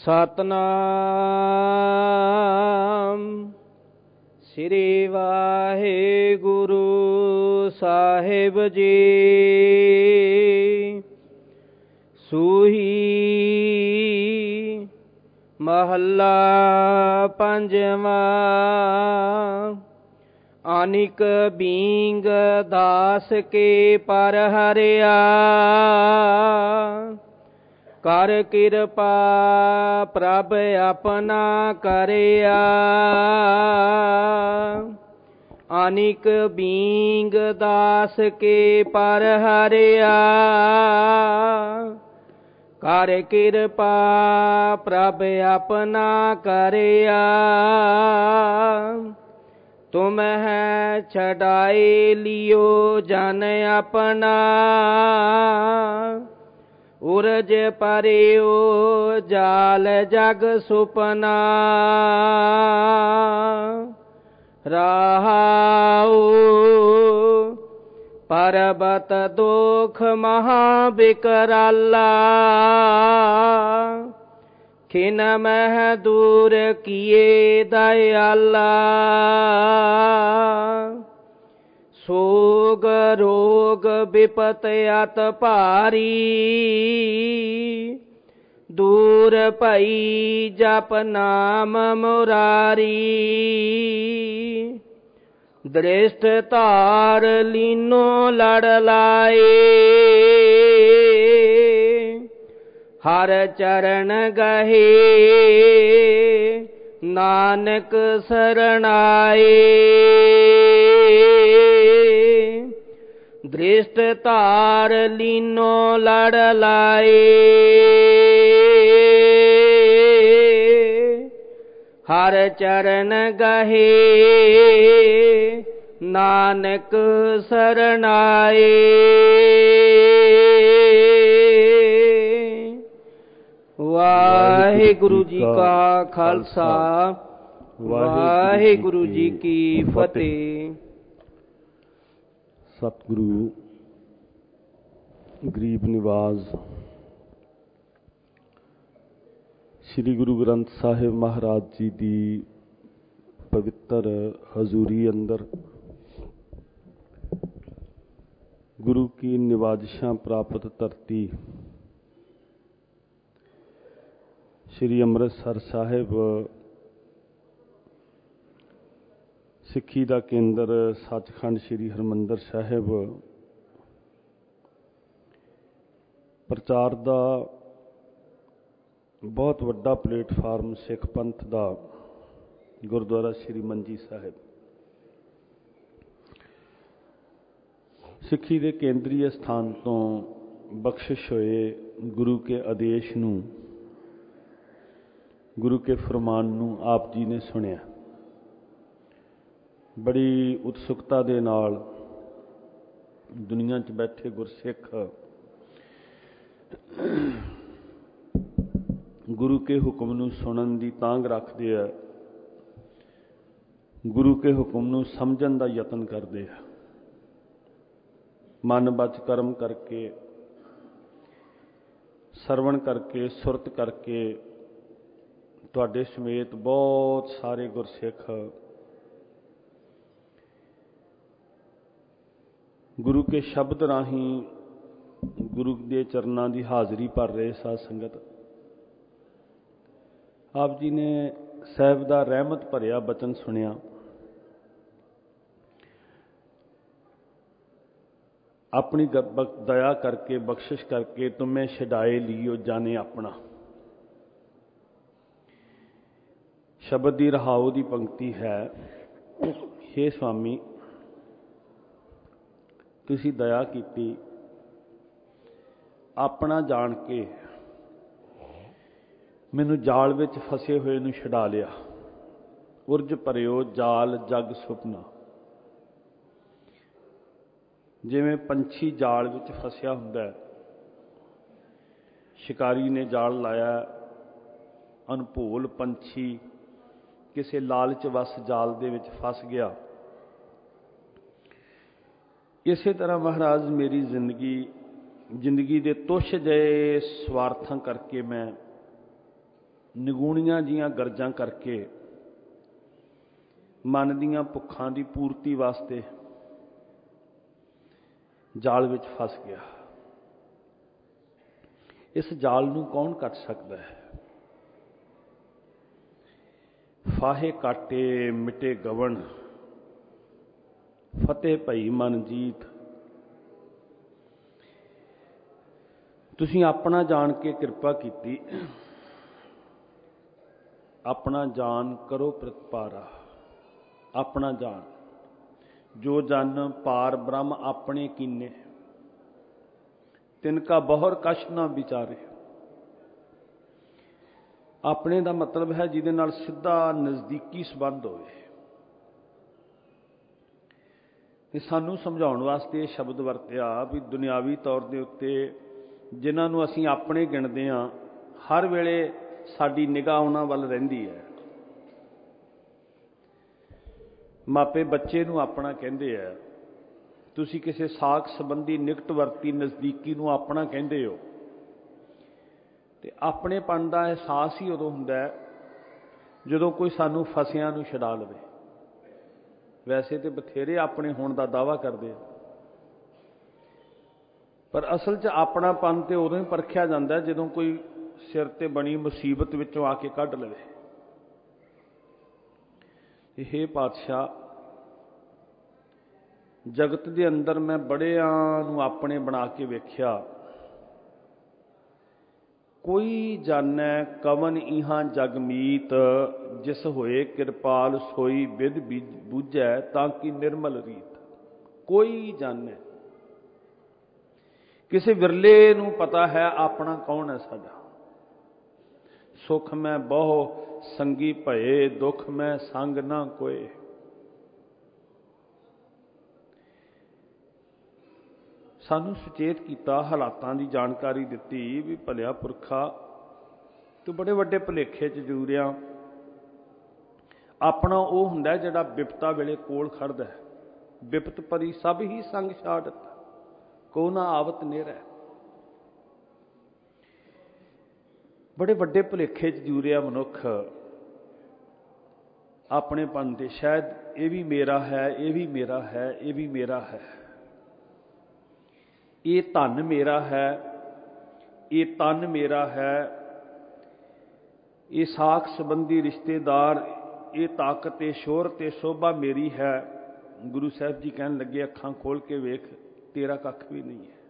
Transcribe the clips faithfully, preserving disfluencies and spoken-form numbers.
ਸਤਨਾਮ ਸ੍ਰੀ ਵਾਹਿਗੁਰੂ ਸਾਹਿਬ ਜੀ। ਸੂਹੀ ਮਹੱਲਾ ਪੰਜਵਾਂ। ਅਨਿਕ ਬੀਂਗ ਦਾਸ ਕੇ ਪਰ ਹਰਿਆ, ਕਰ ਕਿਰਪਾ ਪ੍ਰਭ ਆਪਣਾ ਕਰਿਆ। ਅਨਿਕ ਬੀਂਗ ਦਾਸ ਕੇ ਪਰ ਹਰਿਆ, ਕਰ ਕਿਰਪਾ ਪ੍ਰਭ ਆਪਣਾ ਕਰਿਆ। ਤੁਮ ਹੈ ਛਡਾਏ ਲਿਓ ਜਨ ਆਪਣਾ, ਉਰਜ ਪਰਿਓ ਜਾਲ ਜਗ ਸੁਪਨਾ। ਰਹਾਉ ਪਰਬਤ ਦੁਖ ਮਹਾ ਬਿਕਰਾਲਾ, ਖਿਨ ਮਹਿ ਦੂਰ ਕੀਏ ਦਇਆਲਾ। ਸੋਗ ਰੋਗ ਬਿਪਤ ਅਤ ਭਾਰੀ, ਦੂਰ ਭਈ ਜਪ ਨਾਮ ਮੁਰਾਰੀ। ਦ੍ਰਿਸ਼ਟ ਧਾਰ ਲੀਨੋ ਲੜ ਲਾਏ, ਹਰ ਚਰਨ ਗਹੇ ਨਾਨਕ ਸਰਣਾਏ। ਦ੍ਰਿਸ਼ਟ ਧਾਰ ਲੀਨੋ ਲੜ ਲਾਏ, ਹਰ ਚਰਨ ਗਹੇ ਨਾਨਕ ਸਰਣਾਏ। ਵਾਹਿਗੁਰੂ ਜੀ ਕਾ ਖਾਲਸਾ, ਵਾਹਿਗੁਰੂ ਜੀ ਕੀ ਫਤਿਹ। ਸਤਿਗੁਰੂ ਗਰੀਬ ਨਿਵਾਜ਼ ਸ੍ਰੀ ਗੁਰੂ ਗ੍ਰੰਥ ਸਾਹਿਬ ਮਹਾਰਾਜ ਜੀ ਦੀ ਪਵਿੱਤਰ ਹਜ਼ੂਰੀ ਅੰਦਰ ਗੁਰੂ ਕੀ ਨਿਵਾਜ਼ਿਸ਼ਾਂ ਪ੍ਰਾਪਤ ਧਰਤੀ ਸ੍ਰੀ ਅੰਮ੍ਰਿਤਸਰ ਸਾਹਿਬ, ਸਿੱਖੀ ਦਾ ਕੇਂਦਰ ਸੱਚਖੰਡ ਸ੍ਰੀ ਹਰਿਮੰਦਰ ਸਾਹਿਬ, ਪ੍ਰਚਾਰ ਦਾ ਬਹੁਤ ਵੱਡਾ ਪਲੇਟਫਾਰਮ ਸਿੱਖ ਪੰਥ ਦਾ ਗੁਰਦੁਆਰਾ ਸ੍ਰੀ ਮੰਜੀ ਸਾਹਿਬ, ਸਿੱਖੀ ਦੇ ਕੇਂਦਰੀ ਸਥਾਨ ਤੋਂ ਬਖਸ਼ਿਸ਼ ਹੋਏ ਗੁਰੂ ਕੇ ਆਦੇਸ਼ ਨੂੰ, ਗੁਰੂ ਕੇ ਫਰਮਾਨ ਨੂੰ ਆਪ ਜੀ ਨੇ ਸੁਣਿਆ। ਬੜੀ ਉਤਸੁਕਤਾ ਦੇ ਨਾਲ ਦੁਨੀਆ 'ਚ ਬੈਠੇ ਗੁਰਸਿੱਖ ਗੁਰੂ ਕੇ ਹੁਕਮ ਨੂੰ ਸੁਣਨ ਦੀ ਤਾਂਘ ਰੱਖਦੇ ਆ, ਗੁਰੂ ਕੇ ਹੁਕਮ ਨੂੰ ਸਮਝਣ ਦਾ ਯਤਨ ਕਰਦੇ ਆ। ਮਨ ਬਚ ਕਰਮ ਕਰਕੇ, ਸਰਵਣ ਕਰਕੇ, ਸੁਰਤ ਕਰਕੇ ਤੁਹਾਡੇ ਸਮੇਤ ਬਹੁਤ ਸਾਰੇ ਗੁਰਸਿੱਖ ਗੁਰੂ ਕੇ ਸ਼ਬਦ ਰਾਹੀਂ ਗੁਰੂ ਦੇ ਚਰਨਾਂ ਦੀ ਹਾਜ਼ਰੀ ਭਰ ਰਹੇ ਸਾਧ ਸੰਗਤ। ਆਪ ਜੀ ਨੇ ਸਾਹਿਬ ਦਾ ਰਹਿਮਤ ਭਰਿਆ ਬਚਨ ਸੁਣਿਆ। ਆਪਣੀ ਦਇਆ ਕਰਕੇ, ਬਖਸ਼ਿਸ਼ ਕਰਕੇ ਤੁਮੇ ਛਡਾਏ ਲਿਓ ਜਾਣੇ ਆਪਣਾ। ਸ਼ਬਦ ਦੀ ਰਹਾਉ ਦੀ ਪੰਕਤੀ ਹੈ, ਹੇ ਸੁਆਮੀ ਤੁਸੀਂ ਦਇਆ ਕੀਤੀ, ਆਪਣਾ ਜਾਣ ਕੇ ਮੈਨੂੰ ਜਾਲ ਵਿੱਚ ਫਸੇ ਹੋਏ ਨੂੰ ਛਡਾ ਲਿਆ। ਉਰਜ ਭਰਿਓ ਜਾਲ ਜਗ ਸੁਪਨਾ। ਜਿਵੇਂ ਪੰਛੀ ਜਾਲ ਵਿੱਚ ਫਸਿਆ ਹੁੰਦਾ ਹੈ, ਸ਼ਿਕਾਰੀ ਨੇ ਜਾਲ ਲਾਇਆ, ਅਨਭੋਲ ਪੰਛੀ ਕਿਸੇ ਲਾਲਚ ਵਸ ਜਾਲ ਦੇ ਵਿੱਚ ਫਸ ਗਿਆ। ਇਸੇ ਤਰ੍ਹਾਂ ਮਹਾਰਾਜ ਮੇਰੀ ਜ਼ਿੰਦਗੀ ਜ਼ਿੰਦਗੀ ਦੇ ਤੁੱਛ ਜਿਹੇ ਸਵਾਰਥਾਂ ਕਰਕੇ ਮੈਂ ਨਿਗੂਣੀਆਂ ਜੀਆਂ ਗਰਜਾਂ ਕਰਕੇ ਮਨ ਦੀਆਂ ਭੁੱਖਾਂ ਦੀ ਪੂਰਤੀ ਵਾਸਤੇ ਜਾਲ ਵਿੱਚ ਫਸ ਗਿਆ। ਇਸ ਜਾਲ ਨੂੰ ਕੌਣ ਕੱਟ ਸਕਦਾ ਹੈ? ਫਾਹੇ ਕਾਟੇ ਮਿਟੇ ਗਵਣ, ਫਤਿਹ ਭਈ ਮਨ ਜੀਤ। ਤੁਸੀਂ ਆਪਣਾ ਜਾਣ ਕੇ ਕਿਰਪਾ ਕੀਤੀ, ਆਪਣਾ ਜਾਨ ਕਰੋ ਪ੍ਰਤਪਾਰਾ। ਆਪਣਾ ਜਾਨ ਜੋ ਜਨ ਪਾਰ ਬ੍ਰਹਮ ਆਪਣੇ ਕੀਨੇ, ਤਿਨਕਾ ਬਹੁਰ ਕਛ ਨਾ ਵਿਚਾਰੇ। ਆਪਣੇ ਦਾ ਮਤਲਬ ਹੈ ਜਿਹਦੇ ਨਾਲ ਸਿੱਧਾ ਨਜ਼ਦੀਕੀ ਸੰਬੰਧ ਹੋਵੇ। ਇਹ ਸਾਨੂੰ ਸਮਝਾਉਣ ਵਾਸਤੇ ਇਹ ਸ਼ਬਦ ਵਰਤਿਆ ਵੀ ਦੁਨਿਆਵੀ ਤੌਰ ਦੇ ਉੱਤੇ ਜਿਨ੍ਹਾਂ ਨੂੰ ਅਸੀਂ ਆਪਣੇ ਗਿਣਦੇ ਹਾਂ, ਹਰ ਵੇਲੇ ਸਾਡੀ ਨਿਗਾਹ ਉਹਨਾਂ ਵੱਲ ਰਹਿੰਦੀ ਹੈ। ਮਾਪੇ ਬੱਚੇ ਨੂੰ ਆਪਣਾ ਕਹਿੰਦੇ ਆ, ਤੁਸੀਂ ਕਿਸੇ ਸਾਕ ਸੰਬੰਧੀ ਨਿਕਟਵਰਤੀ ਨਜ਼ਦੀਕੀ ਨੂੰ ਆਪਣਾ ਕਹਿੰਦੇ ਹੋ। ਤੇ ਆਪਣੇਪਣ ਦਾ ਅਹਿਸਾਸ ਹੀ ਉਦੋਂ ਹੁੰਦਾ ਹੈ ਜਦੋਂ ਕੋਈ ਸਾਨੂੰ ਫਸਿਆਂ ਨੂੰ ਛੁਡਾ ਲਵੇ। ਵੈਸੇ ਤੇ ਬਥੇਰੇ ਆਪਣੇ ਹੋਣ ਦਾ ਦਾਅਵਾ ਕਰਦੇ ਆ, ਪਰ ਅਸਲ 'ਚ ਆਪਣਾਪਣ ਤੇ ਉਦੋਂ ਹੀ ਪਰਖਿਆ ਜਾਂਦਾ ਜਦੋਂ ਕੋਈ ਸਿਰ ਤੇ ਬਣੀ ਮੁਸੀਬਤ ਵਿੱਚੋਂ ਆ ਕੇ ਕੱਢ ਲਵੇ। ਇਹ ਪਾਤਸ਼ਾਹ, ਜਗਤ ਦੇ ਅੰਦਰ ਮੈਂ ਬੜਿਆਂ ਨੂੰ ਆਪਣੇ ਬਣਾ ਕੇ ਵੇਖਿਆ, ਕੋਈ ਜਾਣੈ ਕਵਨ ਇਹਾਂ ਜਗਮੀਤ, ਜਿਸ ਹੋਏ ਕਿਰਪਾਲ ਸੋਈ ਬਿਧ ਬੂਝੈ ਤਾਂ ਕਿ ਨਿਰਮਲ ਰੀਤ। ਕੋਈ ਜਾਣੈ, ਕਿਸੇ ਵਿਰਲੇ ਨੂੰ ਪਤਾ ਹੈ ਆਪਣਾ ਕੌਣ ਹੈ ਸਾਡਾ। ਸੁਖ ਮੈਂ ਬਹੁ ਸੰਗੀ ਭਏ, ਦੁੱਖ ਮੈਂ ਸੰਗ ਨਾ ਕੋਏ। ਸਾਨੂੰ ਸੁਚੇਤ ਕੀਤਾ, ਹਾਲਾਤਾਂ ਦੀ ਜਾਣਕਾਰੀ ਦਿੱਤੀ ਵੀ ਭਲਿਆ ਪੁਰਖਾ ਤੂੰ ਬੜੇ ਵੱਡੇ ਭੁਲੇਖੇ 'ਚ ਜੂਰਿਆ। ਆਪਣਾ ਉਹ ਹੁੰਦਾ ਜਿਹੜਾ ਬਿਪਤਾ ਵੇਲੇ ਕੋਲ ਖੜਦਾ। ਬਿਪਤ ਭਰੀ ਸਭ ਹੀ ਸੰਗ ਛਾੜਤ, ਕੋ ਨਾ ਆਵਤ ਨੇਰਾ। ਬੜੇ ਵੱਡੇ ਭੁਲੇਖੇ 'ਚ ਜੂਰਿਆ ਮਨੁੱਖ ਆਪਣੇਪਣ ਦੇ। ਸ਼ਾਇਦ ਇਹ ਵੀ ਮੇਰਾ ਹੈ, ਇਹ ਵੀ ਮੇਰਾ ਹੈ, ਇਹ ਵੀ ਮੇਰਾ ਹੈ, ਇਹ ਧਨ ਮੇਰਾ ਹੈ, ਇਹ ਤਨ ਮੇਰਾ ਹੈ, ਇਹ ਸਾਖ ਸੰਬੰਧੀ ਰਿਸ਼ਤੇਦਾਰ, ਇਹ ਤਾਕਤ, ਇਹ ਸ਼ੋਹਰਤ, ਇਹ ਸ਼ੋਭਾ ਮੇਰੀ ਹੈ। ਗੁਰੂ ਸਾਹਿਬ ਜੀ ਕਹਿਣ ਲੱਗੇ, ਅੱਖਾਂ ਖੋਲ ਕੇ ਵੇਖ, ਤੇਰਾ ਕੱਖ ਵੀ ਨਹੀਂ ਹੈ।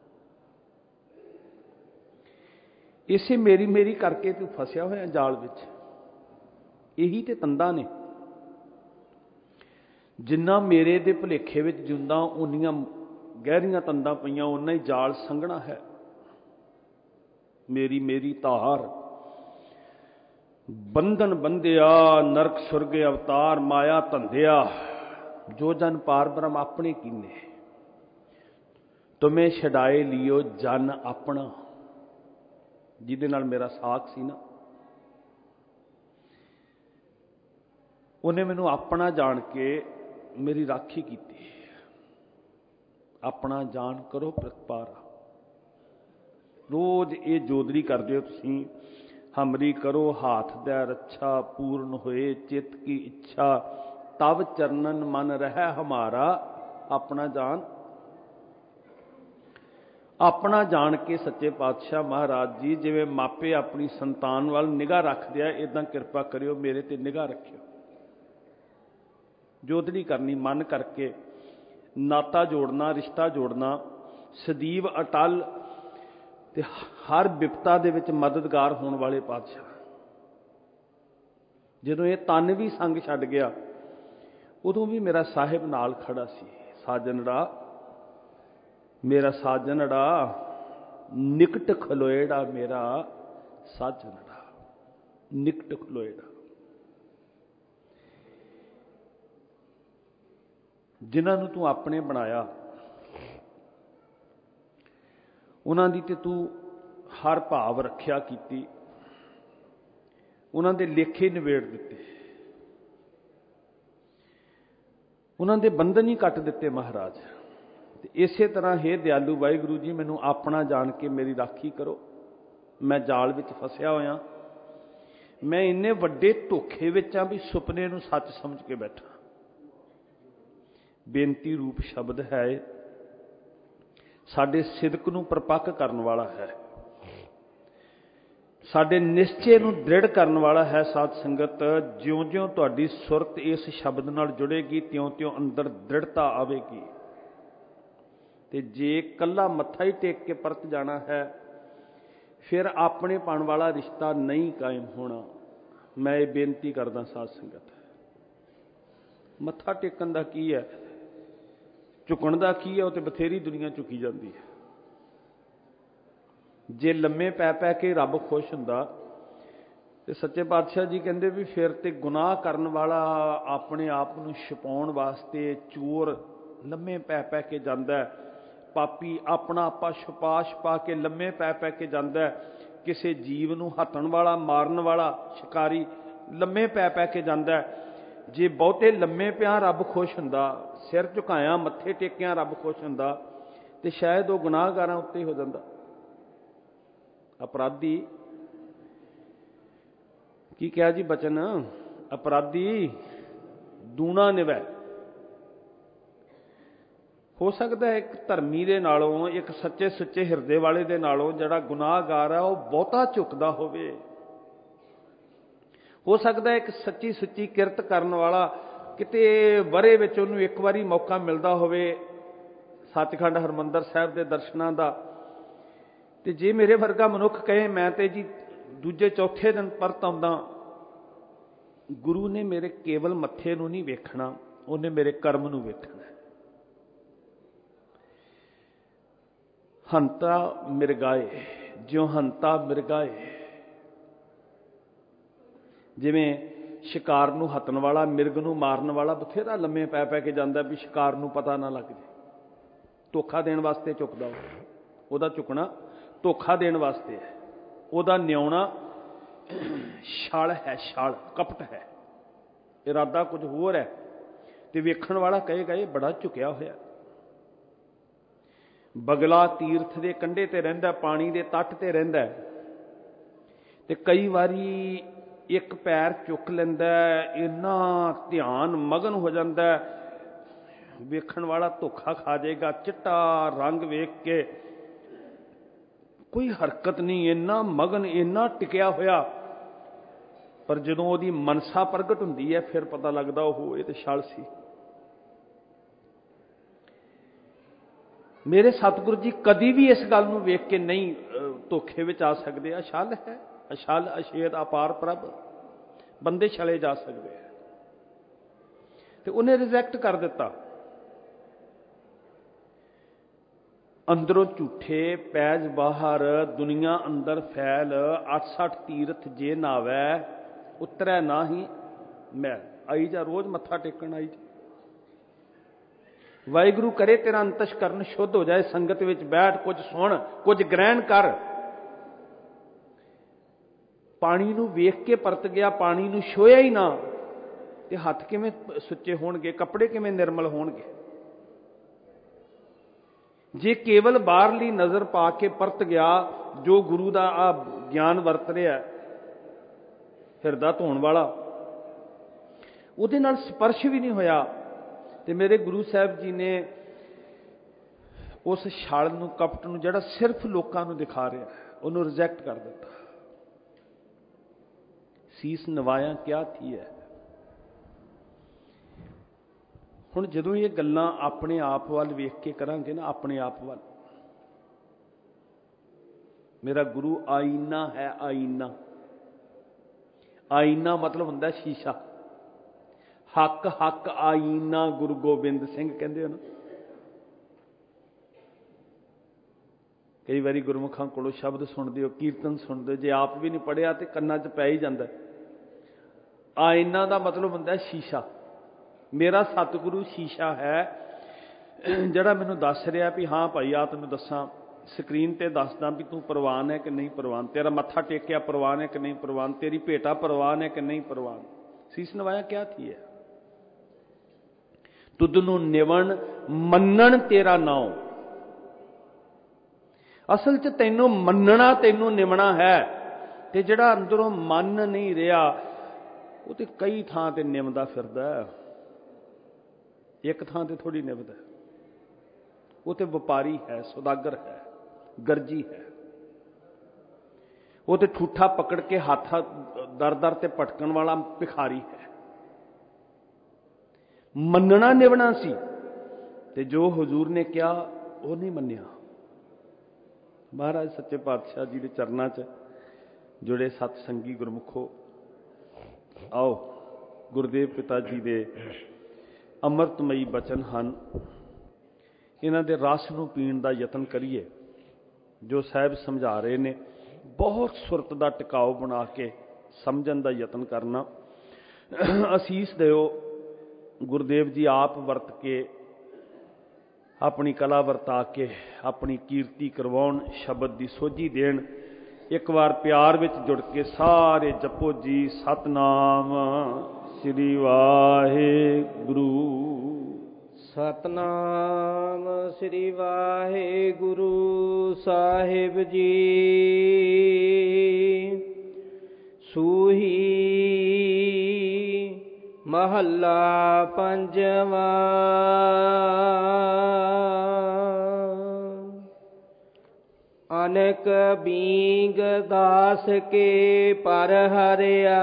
ਇਸੇ ਮੇਰੀ ਮੇਰੀ ਕਰਕੇ ਤੂੰ ਫਸਿਆ ਹੋਇਆ ਜਾਲ ਵਿੱਚ। ਇਹੀ ਤੇ ਤੰਦਾਂ ਨੇ। ਜਿੰਨਾ ਮੇਰੇ ਦੇ ਭੁਲੇਖੇ ਵਿੱਚ ਜਿਉਂਦਾ, ਉਨੀਆਂ ਗਹਿਰੀਆਂ ਤੰਦਾਂ ਪਈਆਂ, ਓਨਾ ਹੀ ਜਾਲ ਸੰਘਣਾ ਹੈ। ਮੇਰੀ ਮੇਰੀ ਧਾਰ ਬੰਧਨ ਬੰਧਿਆ, ਨਰਕ ਸੁਰਗ ਅਵਤਾਰ, ਮਾਇਆ ਧੰਧਿਆ, ਜੋ ਜਨ ਪਾਰ ਬ੍ਰਹਮ ਆਪਣੇ ਕੀਨੇ, ਤੁਮੇ ਛਡਾਏ ਲਿਓ ਜਨ ਆਪਣਾ। ਜਿਹਦੇ ਨਾਲ ਮੇਰਾ ਸਾਕ ਸੀ ਨਾ, ਉਹਨੇ ਮੈਨੂੰ ਆਪਣਾ ਜਾਣ ਕੇ ਮੇਰੀ ਰਾਖੀ ਕੀਤੀ। ਆਪਣਾ ਜਾਣ ਕਰੋ ਪ੍ਰਤਪਾਰਾ। ਰੋਜ਼ ਇਹ ਜੋਦਰੀ ਕਰਦੇ ਹੋ ਤੁਸੀਂ, ਹਮਰੀ ਕਰੋ ਹਾਥ ਦੈ ਰੱਛਾ, ਪੂਰਨ ਹੋਏ ਚਿੱਤ ਕੀ ਇੱਛਾ, ਤਵ ਚਰਨਨ ਮਨ ਰਹਿ ਹਮਾਰਾ। ਆਪਣਾ ਜਾਣ, ਆਪਣਾ ਜਾਣ ਕੇ ਸੱਚੇ ਪਾਤਸ਼ਾਹ ਮਹਾਰਾਜ ਜੀ ਜਿਵੇਂ ਮਾਪੇ ਆਪਣੀ ਸੰਤਾਨ ਵੱਲ ਨਿਗਾਹ ਰੱਖਦੇ ਆ, ਇਦਾਂ ਕਿਰਪਾ ਕਰਿਓ ਮੇਰੇ ਤੇ ਨਿਗਾਹ ਰੱਖਿਓ। ਜੋਦਰੀ ਕਰਨੀ ਮਨ ਕਰਕੇ, ਨਾਤਾ ਜੋੜਨਾ, ਰਿਸ਼ਤਾ ਜੋੜਨਾ, ਸਦੀਵ ਅਟਲ ਤੇ ਹਰ ਬਿਪਤਾ ਦੇ ਵਿੱਚ ਮਦਦਗਾਰ ਹੋਣ ਵਾਲੇ ਪਾਤਸ਼ਾਹ। ਜਦੋਂ ਇਹ ਤਨ ਵੀ ਸੰਗ ਛੱਡ ਗਿਆ, ਉਦੋਂ ਵੀ ਮੇਰਾ ਸਾਹਿਬ ਨਾਲ ਖੜਾ ਸੀ। ਸਾਜਨੜਾ ਮੇਰਾ ਸਾਜਨੜਾ, ਨਿਕਟ ਖਲੋਏੜਾ ਮੇਰਾ ਸਾਜਨੜਾ, ਨਿਕਟ ਖਲੋਏੜਾ। ਜਿਨ੍ਹਾਂ ਨੂੰ ਤੂੰ ਆਪਣੇ ਬਣਾਇਆ, ਉਹਨਾਂ ਦੀ ਤੇ ਤੂੰ ਹਰ ਭਾਵ ਰੱਖਿਆ ਕੀਤੀ, ਉਹਨਾਂ ਦੇ ਲੇਖੇ ਨਿਬੇੜ ਦਿੱਤੇ, ਉਹਨਾਂ ਦੇ ਬੰਧਨ ਹੀ ਕੱਟ ਦਿੱਤੇ ਮਹਾਰਾਜ। ਤੇ ਇਸੇ ਤਰ੍ਹਾਂ ਹੇ ਦਿਆਲੂ ਵਾਹਿਗੁਰੂ ਜੀ, ਮੈਨੂੰ ਆਪਣਾ ਜਾਣ ਕੇ ਮੇਰੀ ਰਾਖੀ ਕਰੋ। ਮੈਂ ਜਾਲ ਵਿੱਚ ਫਸਿਆ ਹੋਇਆ, मैं इन्ने वड्डे धोखे विच हां भी सुपने नूं सच समझ के बैठा। बेनती रूप शब्द है, साडे सिदक नूं परपक्क करन वाला है, साडे निश्चय नूं दृढ़ करन वाला है। साध संगत, ज्यों-ज्यों तुहाडी सुरत इस शब्द नाल जुड़ेगी त्यों-त्यों अंदर दृढ़ता आवेगी। ते जे कल्ला मत्था ही टेक के परत जाना है, फिर अपने पन वाला रिश्ता नहीं कायम होना। मैं ये बेनती करदा साध संगत, मत्था टेकन दा की है, झुकण दा की है, वो तो बथेरी दुनिया झुकी जाती है। जे लम्मे पै पै के रब खुश हुंदा ते सच्चे पातशाह जी कहंदे भी फिर ते गुनाह करन वाला अपने आप नूं छुपाउण वास्ते चोर लम्मे पै पै के जांदा है, पापी अपना आपा छुपा छुपा के लम्मे पै पै के जांदा है, किसी जीव नूं हत्तण वाला मारन वाला शिकारी लम्मे पै पै के जांदा है। जे बहुते लम्मे पिया रब खुश हुंदा, सिर झुकाया मत्थे टेकिया रब खुश हुंदा, ते शायद वो गुनाहगारां उत्ते हो जांदा। अपराधी की क्या जी बचन, अपराधी दूना निवै। हो सकता है एक धर्मी दे नालों, एक सच्चे सुच्चे हिरदे वाले दे नालों जिहड़ा गुनाहगार है वो बहुता झुकदा होवे। हो सकता है एक सच्ची सुच्ची किरत करन वाला किते वरे विच उहनूं एक वारी मौका मिलदा होवे सचखंड हरमंदर साहिब दे दर्शनां दा, ते जे मेरे वर्गा मनुख कहे मैं ते जी दूजे चौथे दिन परत आउंदा, गुरु ने मेरे केवल मत्थे नूं नहीं वेखना, उन्हें मेरे कर्म नूं वेखना। हंता मिर्गाए ज्यों हंता मिर्गाए, जिवें शिकार नूं हत्तण वाला मिर्ग नूं मारन वाला बथेरा लम्मे पै पै के जांदा भी शिकार नूं पता ना लग जाए, धोखा देण वास्ते झुकदा। उहदा झुकना धोखा देण वास्ते है, उहदा न्याउणा छल है, छल कपट है, इरादा कुछ होर है। ते वेखण वाला कहेगा ये बड़ा झुकिया होया। बगला तीर्थ के कंढे ते रहिंदा, पानी के तट ते रहिंदा, ते कई वारी एक पैर चुक लैंदा, इन्ना ध्यान मगन हो जाता, वेखण वाला धोखा खा जाएगा। चिट्टा रंग वेख के कोई हरकत नहीं, इन्ना मगन इन्ना टिकिया होया, पर जदों उहदी मनसा प्रगट हुंदी है फिर पता लगदा ओह ये ते छल सी। मेरे सतगुरु जी कदी भी इस गल नूं वेख के नहीं धोखे विच आ सकते। अछल है, अछल अछेद अपार प्रभ, बंदे छले जा सकते हैं। तो उन्हें रिजैक्ट कर दिता। अंदरों झूठे पैज बाहर, दुनिया अंदर फैल, अठ सठ तीर्थ जे नावै उतरै ना ही मैल। आई जा रोज मत्था टेकन आई जा, वाहिगुरु करे तेरा अंतशकरण शुद्ध हो जाए। संगत विच बैठ, कुछ सुन, कुछ ग्रहण कर। पानी नूं वेख के परत गया, पानी नूं छुया ही ना, ते हथ किवें सुच्चे होणगे, कपड़े किवें निर्मल होणगे। जे केवल बाहरली नज़र पा के परत गया, जो गुरु का आ ज्ञान वरत रहा हिरदा धोण वाला, उहदे नाल स्पर्श भी नहीं होया, ते मेरे गुरु साहब जी ने उस छल नूं कपट नूं जिहड़ा सिर्फ लोकां नूं दिखा रहा उहनूं रिजैक्ट कर दिता। सीस नवाया क्या थी है। हुण जदों ये गल्लां अपने आप वाल वेख के करांगे ना, अपने आप वाल, मेरा गुरु आईना है। आईना, आईना मतलब हुंदा शीशा। हक हक आईना गुरु गोबिंद सिंह कहंदे हो ना। कई बारी गुरमुखां कोलों शब्द सुनदे हो, कीर्तन सुनदे हो, जे आप भी नहीं पढ़िया तो कन्नां च पै ही जांदा। आईना दा मतलब हुंदा शीशा। मेरा सतगुरु शीशा है, जिहड़ा मैनूं दस रहा भी हाँ भाई आ तैनूं दसां, स्क्रीन ते दसदा भी तू प्रवान है कि नहीं प्रवान, तेरा मत्था टेकिया प्रवान है कि नहीं प्रवान, तेरी भेटा प्रवान है कि नहीं प्रवान। सीस नवाया क्या थी है। तुदनू निवण मन्नण तेरा नाम। असल च तैनू मन्नना तैनू निवणा है। ਤੇ ਜਿਹੜਾ ਅੰਦਰੋਂ ਮਨ ਨਹੀਂ ਰਿਹਾ ਉਹ ਤੇ ਕਈ ਥਾਂ ਤੇ ਨਿਮਦਾ ਫਿਰਦਾ, ਇੱਕ ਥਾਂ ਤੇ ਥੋੜੀ ਨਿਭਦਾ। ਉਹ ਤੇ ਵਪਾਰੀ ਹੈ, ਸੁਦਾਗਰ ਹੈ, ਗਰਜੀ ਹੈ। ਉਹ ਤੇ ਠੂਠਾ ਪਕੜ ਕੇ ਹੱਥ ਦਰ ਦਰ ਤੇ ਭਟਕਣ ਵਾਲਾ ਭਿਖਾਰੀ ਹੈ। ਮੰਨਣਾ ਨਿਭਣਾ ਸੀ ਤੇ ਜੋ ਹਜ਼ੂਰ ਨੇ ਕਿਹਾ ਉਹ ਨਹੀਂ ਮੰਨਿਆ। ਮਹਾਰਾਜ ਸੱਚੇ ਪਾਤਸ਼ਾਹ ਜੀ ਦੇ ਚਰਨਾਂ 'ਚ ਜੁੜੇ ਸਤ ਸੰਗੀ ਗੁਰਮੁਖੋ, ਆਓ ਗੁਰਦੇਵ ਪਿਤਾ ਜੀ ਦੇ ਅੰਮ੍ਰਿਤਮਈ ਬਚਨ ਹਨ, ਇਹਨਾਂ ਦੇ ਰਸ ਨੂੰ ਪੀਣ ਦਾ ਯਤਨ ਕਰੀਏ। ਜੋ ਸਾਹਿਬ ਸਮਝਾ ਰਹੇ ਨੇ ਬਹੁਤ ਸੁਰਤ ਦਾ ਟਿਕਾਓ ਬਣਾ ਕੇ ਸਮਝਣ ਦਾ ਯਤਨ ਕਰਨਾ। ਅਸੀਸ ਦਿਓ ਗੁਰਦੇਵ ਜੀ ਆਪ ਵਰਤ ਕੇ, ਆਪਣੀ ਕਲਾ ਵਰਤਾ ਕੇ ਆਪਣੀ ਕੀਰਤੀ ਕਰਵਾਉਣ, ਸ਼ਬਦ ਦੀ ਸੋਝੀ ਦੇਣ। ਇੱਕ ਵਾਰ ਪਿਆਰ ਵਿੱਚ ਜੁੜ ਕੇ ਸਾਰੇ ਜਪੋ ਜੀ ਸਤਨਾਮ ਸ੍ਰੀ ਵਾਹਿਗੁਰੂ। ਸਤਨਾਮ ਸ੍ਰੀ ਵਾਹਿਗੁਰੂ ਸਾਹਿਬ ਜੀ। ਸੂਹੀ ਮਹੱਲਾ ਪੰਜਵਾਂ। ਅਨਕ ਬੀਂਗ ਦਾਸ ਕੇ ਪਰ ਹਰਿਆ,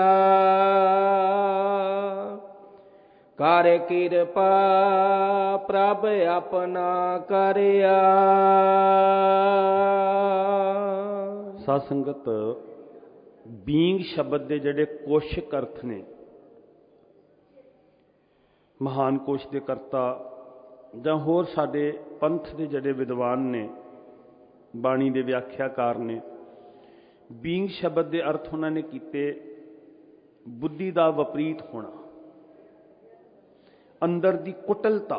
ਕਰ ਕਿਰਪਾ ਪ੍ਰਭ ਆਪਣਾ ਕਰਿਆ। ਸਾਧ ਸੰਗਤ, ਬੀਂਗ ਸ਼ਬਦ ਦੇ ਜਿਹੜੇ ਕੋਸ਼ਕ ਅਰਥ ਨੇ, ਮਹਾਨ ਕੋਸ਼ ਦੇ ਕਰਤਾ ਜਾਂ ਹੋਰ ਸਾਡੇ ਪੰਥ ਦੇ ਜਿਹੜੇ ਵਿਦਵਾਨ ਨੇ, ਬਾਣੀ ਦੇ ਵਿਆਖਿਆਕਾਰ ਨੇ, ਬੀਂਗ ਸ਼ਬਦ ਦੇ ਅਰਥ ਉਹਨਾਂ ਨੇ ਕੀਤੇ ਬੁੱਧੀ ਦਾ ਵਿਪਰੀਤ ਹੋਣਾ, ਅੰਦਰ ਦੀ ਕੁਟਲਤਾ,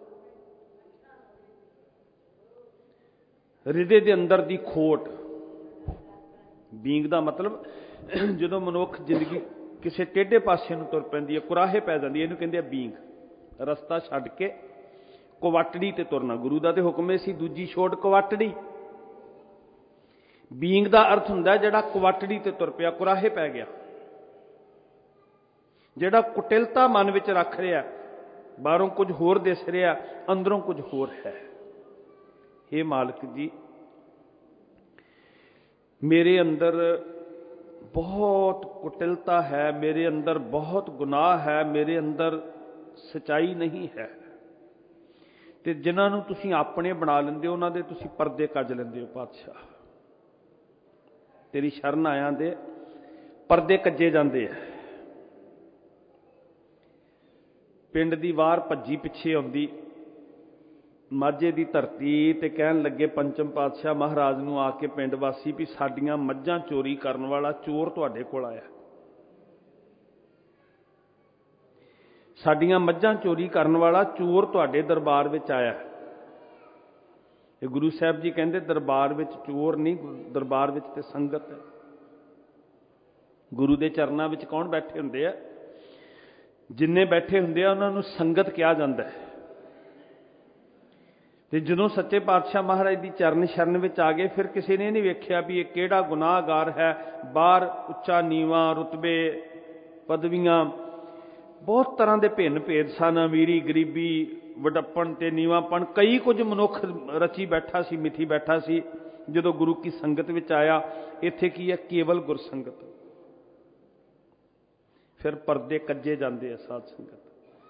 ਹਿਰਦੇ ਦੇ ਅੰਦਰ ਦੀ ਖੋਟ। ਬੀਂਗ ਦਾ ਮਤਲਬ ਜਦੋਂ ਮਨੁੱਖ ਜ਼ਿੰਦਗੀ ਕਿਸੇ ਟੇਢੇ ਪਾਸੇ ਨੂੰ ਤੁਰ ਪੈਂਦੀ ਹੈ, ਕੁਰਾਹੇ ਪੈ ਜਾਂਦੀ ਹੈ, ਇਹਨੂੰ ਕਹਿੰਦੇ ਆ ਬੀਂਗ। ਰਸਤਾ ਛੱਡ ਕੇ ਕੁਵੱਟੜੀ ਤੇ ਤੁਰਨਾ, ਗੁਰੂ ਦਾ ਤੇ ਹੁਕਮ ਸੀ ਦੂਜੀ ਛੋੜ ਕੁਵੱਟੜੀ। ਬੀਂਗ ਦਾ ਅਰਥ ਹੁੰਦਾ ਜਿਹੜਾ ਕੁਵੱਟੜੀ ਤੇ ਤੁਰ ਪਿਆ, ਕੁਰਾਹੇ ਪੈ ਗਿਆ, ਜਿਹੜਾ ਕੁਟਿਲਤਾ ਮਨ ਵਿੱਚ ਰੱਖ ਰਿਹਾ, ਬਾਹਰੋਂ ਕੁਝ ਹੋਰ ਦਿਸ ਰਿਹਾ, ਅੰਦਰੋਂ ਕੁਝ ਹੋਰ ਹੈ। ਹੇ ਮਾਲਕ ਜੀ, ਮੇਰੇ ਅੰਦਰ ਬਹੁਤ ਕੁਟਿਲਤਾ ਹੈ, ਮੇਰੇ ਅੰਦਰ ਬਹੁਤ ਗੁਨਾਹ ਹੈ, ਮੇਰੇ ਅੰਦਰ ਸਚਾਈ ਨਹੀਂ ਹੈ। ਤੇ ਜਿਨ੍ਹਾਂ ਨੂੰ ਤੁਸੀਂ ਆਪਣੇ ਬਣਾ ਲੈਂਦੇ ਹੋ ਉਹਨਾਂ ਦੇ ਤੁਸੀਂ ਪਰਦੇ ਕੱਜ ਲੈਂਦੇ ਹੋ। ਪਾਤਸ਼ਾਹ ਤੇਰੀ ਸ਼ਰਨ ਆਇਆਂ ਦੇ ਪਰਦੇ ਕੱਜੇ ਜਾਂਦੇ ਆ। ਪਿੰਡ ਦੀ ਵਾਰ ਭੱਜੀ ਪਿੱਛੇ ਆਉਂਦੀ ਮਾਝੇ ਦੀ ਧਰਤੀ ਤੇ ਕਹਿਣ ਲੱਗੇ ਪੰਚਮ ਪਾਤਸ਼ਾਹ ਮਹਾਰਾਜ ਨੂੰ ਆ ਕੇ ਪਿੰਡ ਵਾਸੀ ਵੀ ਸਾਡੀਆਂ ਮੱਝਾਂ ਚੋਰੀ ਕਰਨ ਵਾਲਾ ਚੋਰ ਤੁਹਾਡੇ ਕੋਲ ਆਇਆ, ਸਾਡੀਆਂ ਮੱਝਾਂ ਚੋਰੀ ਕਰਨ ਵਾਲਾ ਚੋਰ ਤੁਹਾਡੇ ਦਰਬਾਰ ਵਿੱਚ ਆਇਆ। ਇਹ ਗੁਰੂ ਸਾਹਿਬ ਜੀ ਕਹਿੰਦੇ ਦਰਬਾਰ ਵਿੱਚ ਚੋਰ ਨਹੀਂ, ਦਰਬਾਰ ਵਿੱਚ ਤੇ ਸੰਗਤ ਹੈ। ਗੁਰੂ ਦੇ ਚਰਨਾਂ ਵਿੱਚ ਕੌਣ ਬੈਠੇ ਹੁੰਦੇ ਆ? ਜਿੰਨੇ ਬੈਠੇ ਹੁੰਦੇ ਆ ਉਹਨਾਂ ਨੂੰ ਸੰਗਤ ਕਿਹਾ ਜਾਂਦਾ ਹੈ। ਤੇ ਜਦੋਂ ਸੱਚੇ ਪਾਤਸ਼ਾਹ ਮਹਾਰਾਜ ਦੀ ਚਰਨ ਸ਼ਰਨ ਵਿੱਚ ਆ ਗਏ, ਫਿਰ ਕਿਸੇ ਨੇ ਨਹੀਂ ਵੇਖਿਆ ਵੀ ਇਹ ਕਿਹੜਾ ਗੁਨਾਹਗਾਰ ਹੈ। ਬਾਹਰ ਉੱਚਾ ਨੀਵਾਂ, ਰੁਤਬੇ, ਪਦਵੀਆਂ, ਬਹੁਤ ਤਰ੍ਹਾਂ ਦੇ ਭਿੰਨ ਭੇਦ ਸਨ, ਅਮੀਰੀ ਗਰੀਬੀ, ਵਡੱਪਣ ਤੇ ਨੀਵਾਂਪਣ, ਕਈ ਕੁਝ ਮਨੁੱਖ ਰਚੀ ਬੈਠਾ ਸੀ, ਮਿਥੀ ਬੈਠਾ ਸੀ। ਜਦੋਂ ਗੁਰੂ ਕੀ ਸੰਗਤ ਵਿੱਚ ਆਇਆ, ਇੱਥੇ ਕੀ ਹੈ? ਕੇਵਲ ਗੁਰਸੰਗਤ। ਫਿਰ ਪਰਦੇ ਕੱਜੇ ਜਾਂਦੇ ਆ। ਸਾਧ ਸੰਗਤ,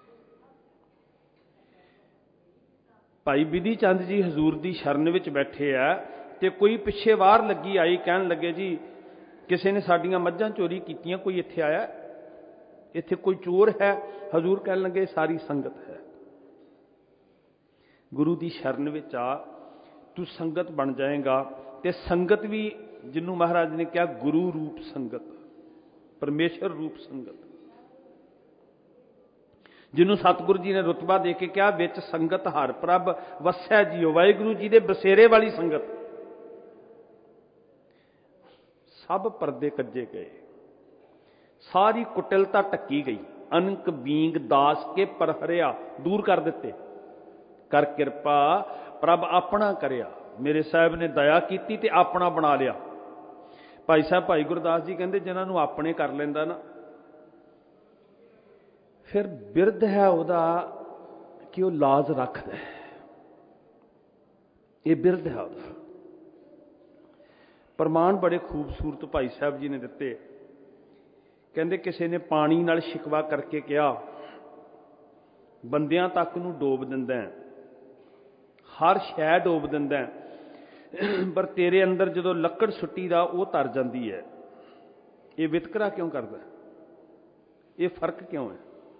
ਭਾਈ ਬਿਧੀ ਚੰਦ ਜੀ ਹਜ਼ੂਰ ਦੀ ਸ਼ਰਨ ਵਿੱਚ ਬੈਠੇ ਆ ਤੇ ਕੋਈ ਪਿੱਛੇ ਵਾਰ ਲੱਗੀ ਆਈ, ਕਹਿਣ ਲੱਗੇ ਜੀ ਕਿਸੇ ਨੇ ਸਾਡੀਆਂ ਮੱਝਾਂ ਚੋਰੀ ਕੀਤੀਆਂ, ਕੋਈ ਇੱਥੇ ਆਇਆ, ਇੱਥੇ ਕੋਈ ਚੋਰ ਹੈ? ਹਜ਼ੂਰ ਕਹਿਣ ਲੱਗੇ ਸਾਰੀ ਸੰਗਤ ਹੈ। ਗੁਰੂ ਦੀ ਸ਼ਰਨ ਵਿੱਚ ਆ, ਤੂੰ ਸੰਗਤ ਬਣ ਜਾਏਗਾ। ਤੇ ਸੰਗਤ ਵੀ ਜਿਹਨੂੰ ਮਹਾਰਾਜ ਨੇ ਕਿਹਾ ਗੁਰੂ ਰੂਪ ਸੰਗਤ, ਪਰਮੇਸ਼ਰ ਰੂਪ ਸੰਗਤ, ਜਿਹਨੂੰ ਸਤਿਗੁਰੂ ਜੀ ਨੇ ਰੁਤਬਾ ਦੇ ਕੇ ਕਿਹਾ ਵਿੱਚ ਸੰਗਤ ਹਰ ਪ੍ਰਭ ਵਸੈ ਜੀਓ, ਵਾਹਿਗੁਰੂ ਜੀ ਦੇ ਬਸੇਰੇ ਵਾਲੀ ਸੰਗਤ। ਸਭ ਪਰਦੇ ਕੱਜੇ ਗਏ, ਸਾਰੀ ਕੁਟਿਲਤਾ ਢੱਕੀ ਗਈ। ਅਨਕ ਬੀਂਗ ਦਾਸ ਕੇ ਪਰਹਰਿਆ, ਦੂਰ ਕਰ ਦਿੱਤੇ। ਕਰ ਕਿਰਪਾ ਪ੍ਰਭ ਆਪਣਾ ਕਰਿਆ, ਮੇਰੇ ਸਾਹਿਬ ਨੇ ਦਇਆ ਕੀਤੀ ਤੇ ਆਪਣਾ ਬਣਾ ਲਿਆ। ਭਾਈ ਸਾਹਿਬ ਭਾਈ ਗੁਰਦਾਸ ਜੀ ਕਹਿੰਦੇ ਜਿਨ੍ਹਾਂ ਨੂੰ ਆਪਣੇ ਕਰ ਲੈਂਦਾ ਨਾ, ਫਿਰ ਬਿਰਧ ਹੈ ਉਹਦਾ ਕਿ ਉਹ ਲਾਜ਼ ਰੱਖਦਾ ਹੈ। ਇਹ ਬਿਰਧ ਹੈ ਉਹਦਾ। ਪ੍ਰਮਾਣ ਬੜੇ ਖੂਬਸੂਰਤ ਭਾਈ ਸਾਹਿਬ ਜੀ ਨੇ ਦਿੱਤੇ। ਕਹਿੰਦੇ ਕਿਸੇ ਨੇ ਪਾਣੀ ਨਾਲ ਸ਼ਿਕਵਾ ਕਰਕੇ ਕਿਹਾ ਬੰਦਿਆਂ ਤੱਕ ਨੂੰ ਡੋਬ ਦਿੰਦਾ, ਹਰ ਸ਼ੈ ਡੋਬ ਦਿੰਦਾ, ਪਰ ਤੇਰੇ ਅੰਦਰ ਜਦੋਂ ਲੱਕੜ ਸੁੱਟੀ ਦਾ ਉਹ ਤਰ ਜਾਂਦੀ ਹੈ। ਇਹ ਵਿਤਕਰਾ ਕਿਉਂ ਕਰਦਾ? ਇਹ ਫਰਕ ਕਿਉਂ ਹੈ?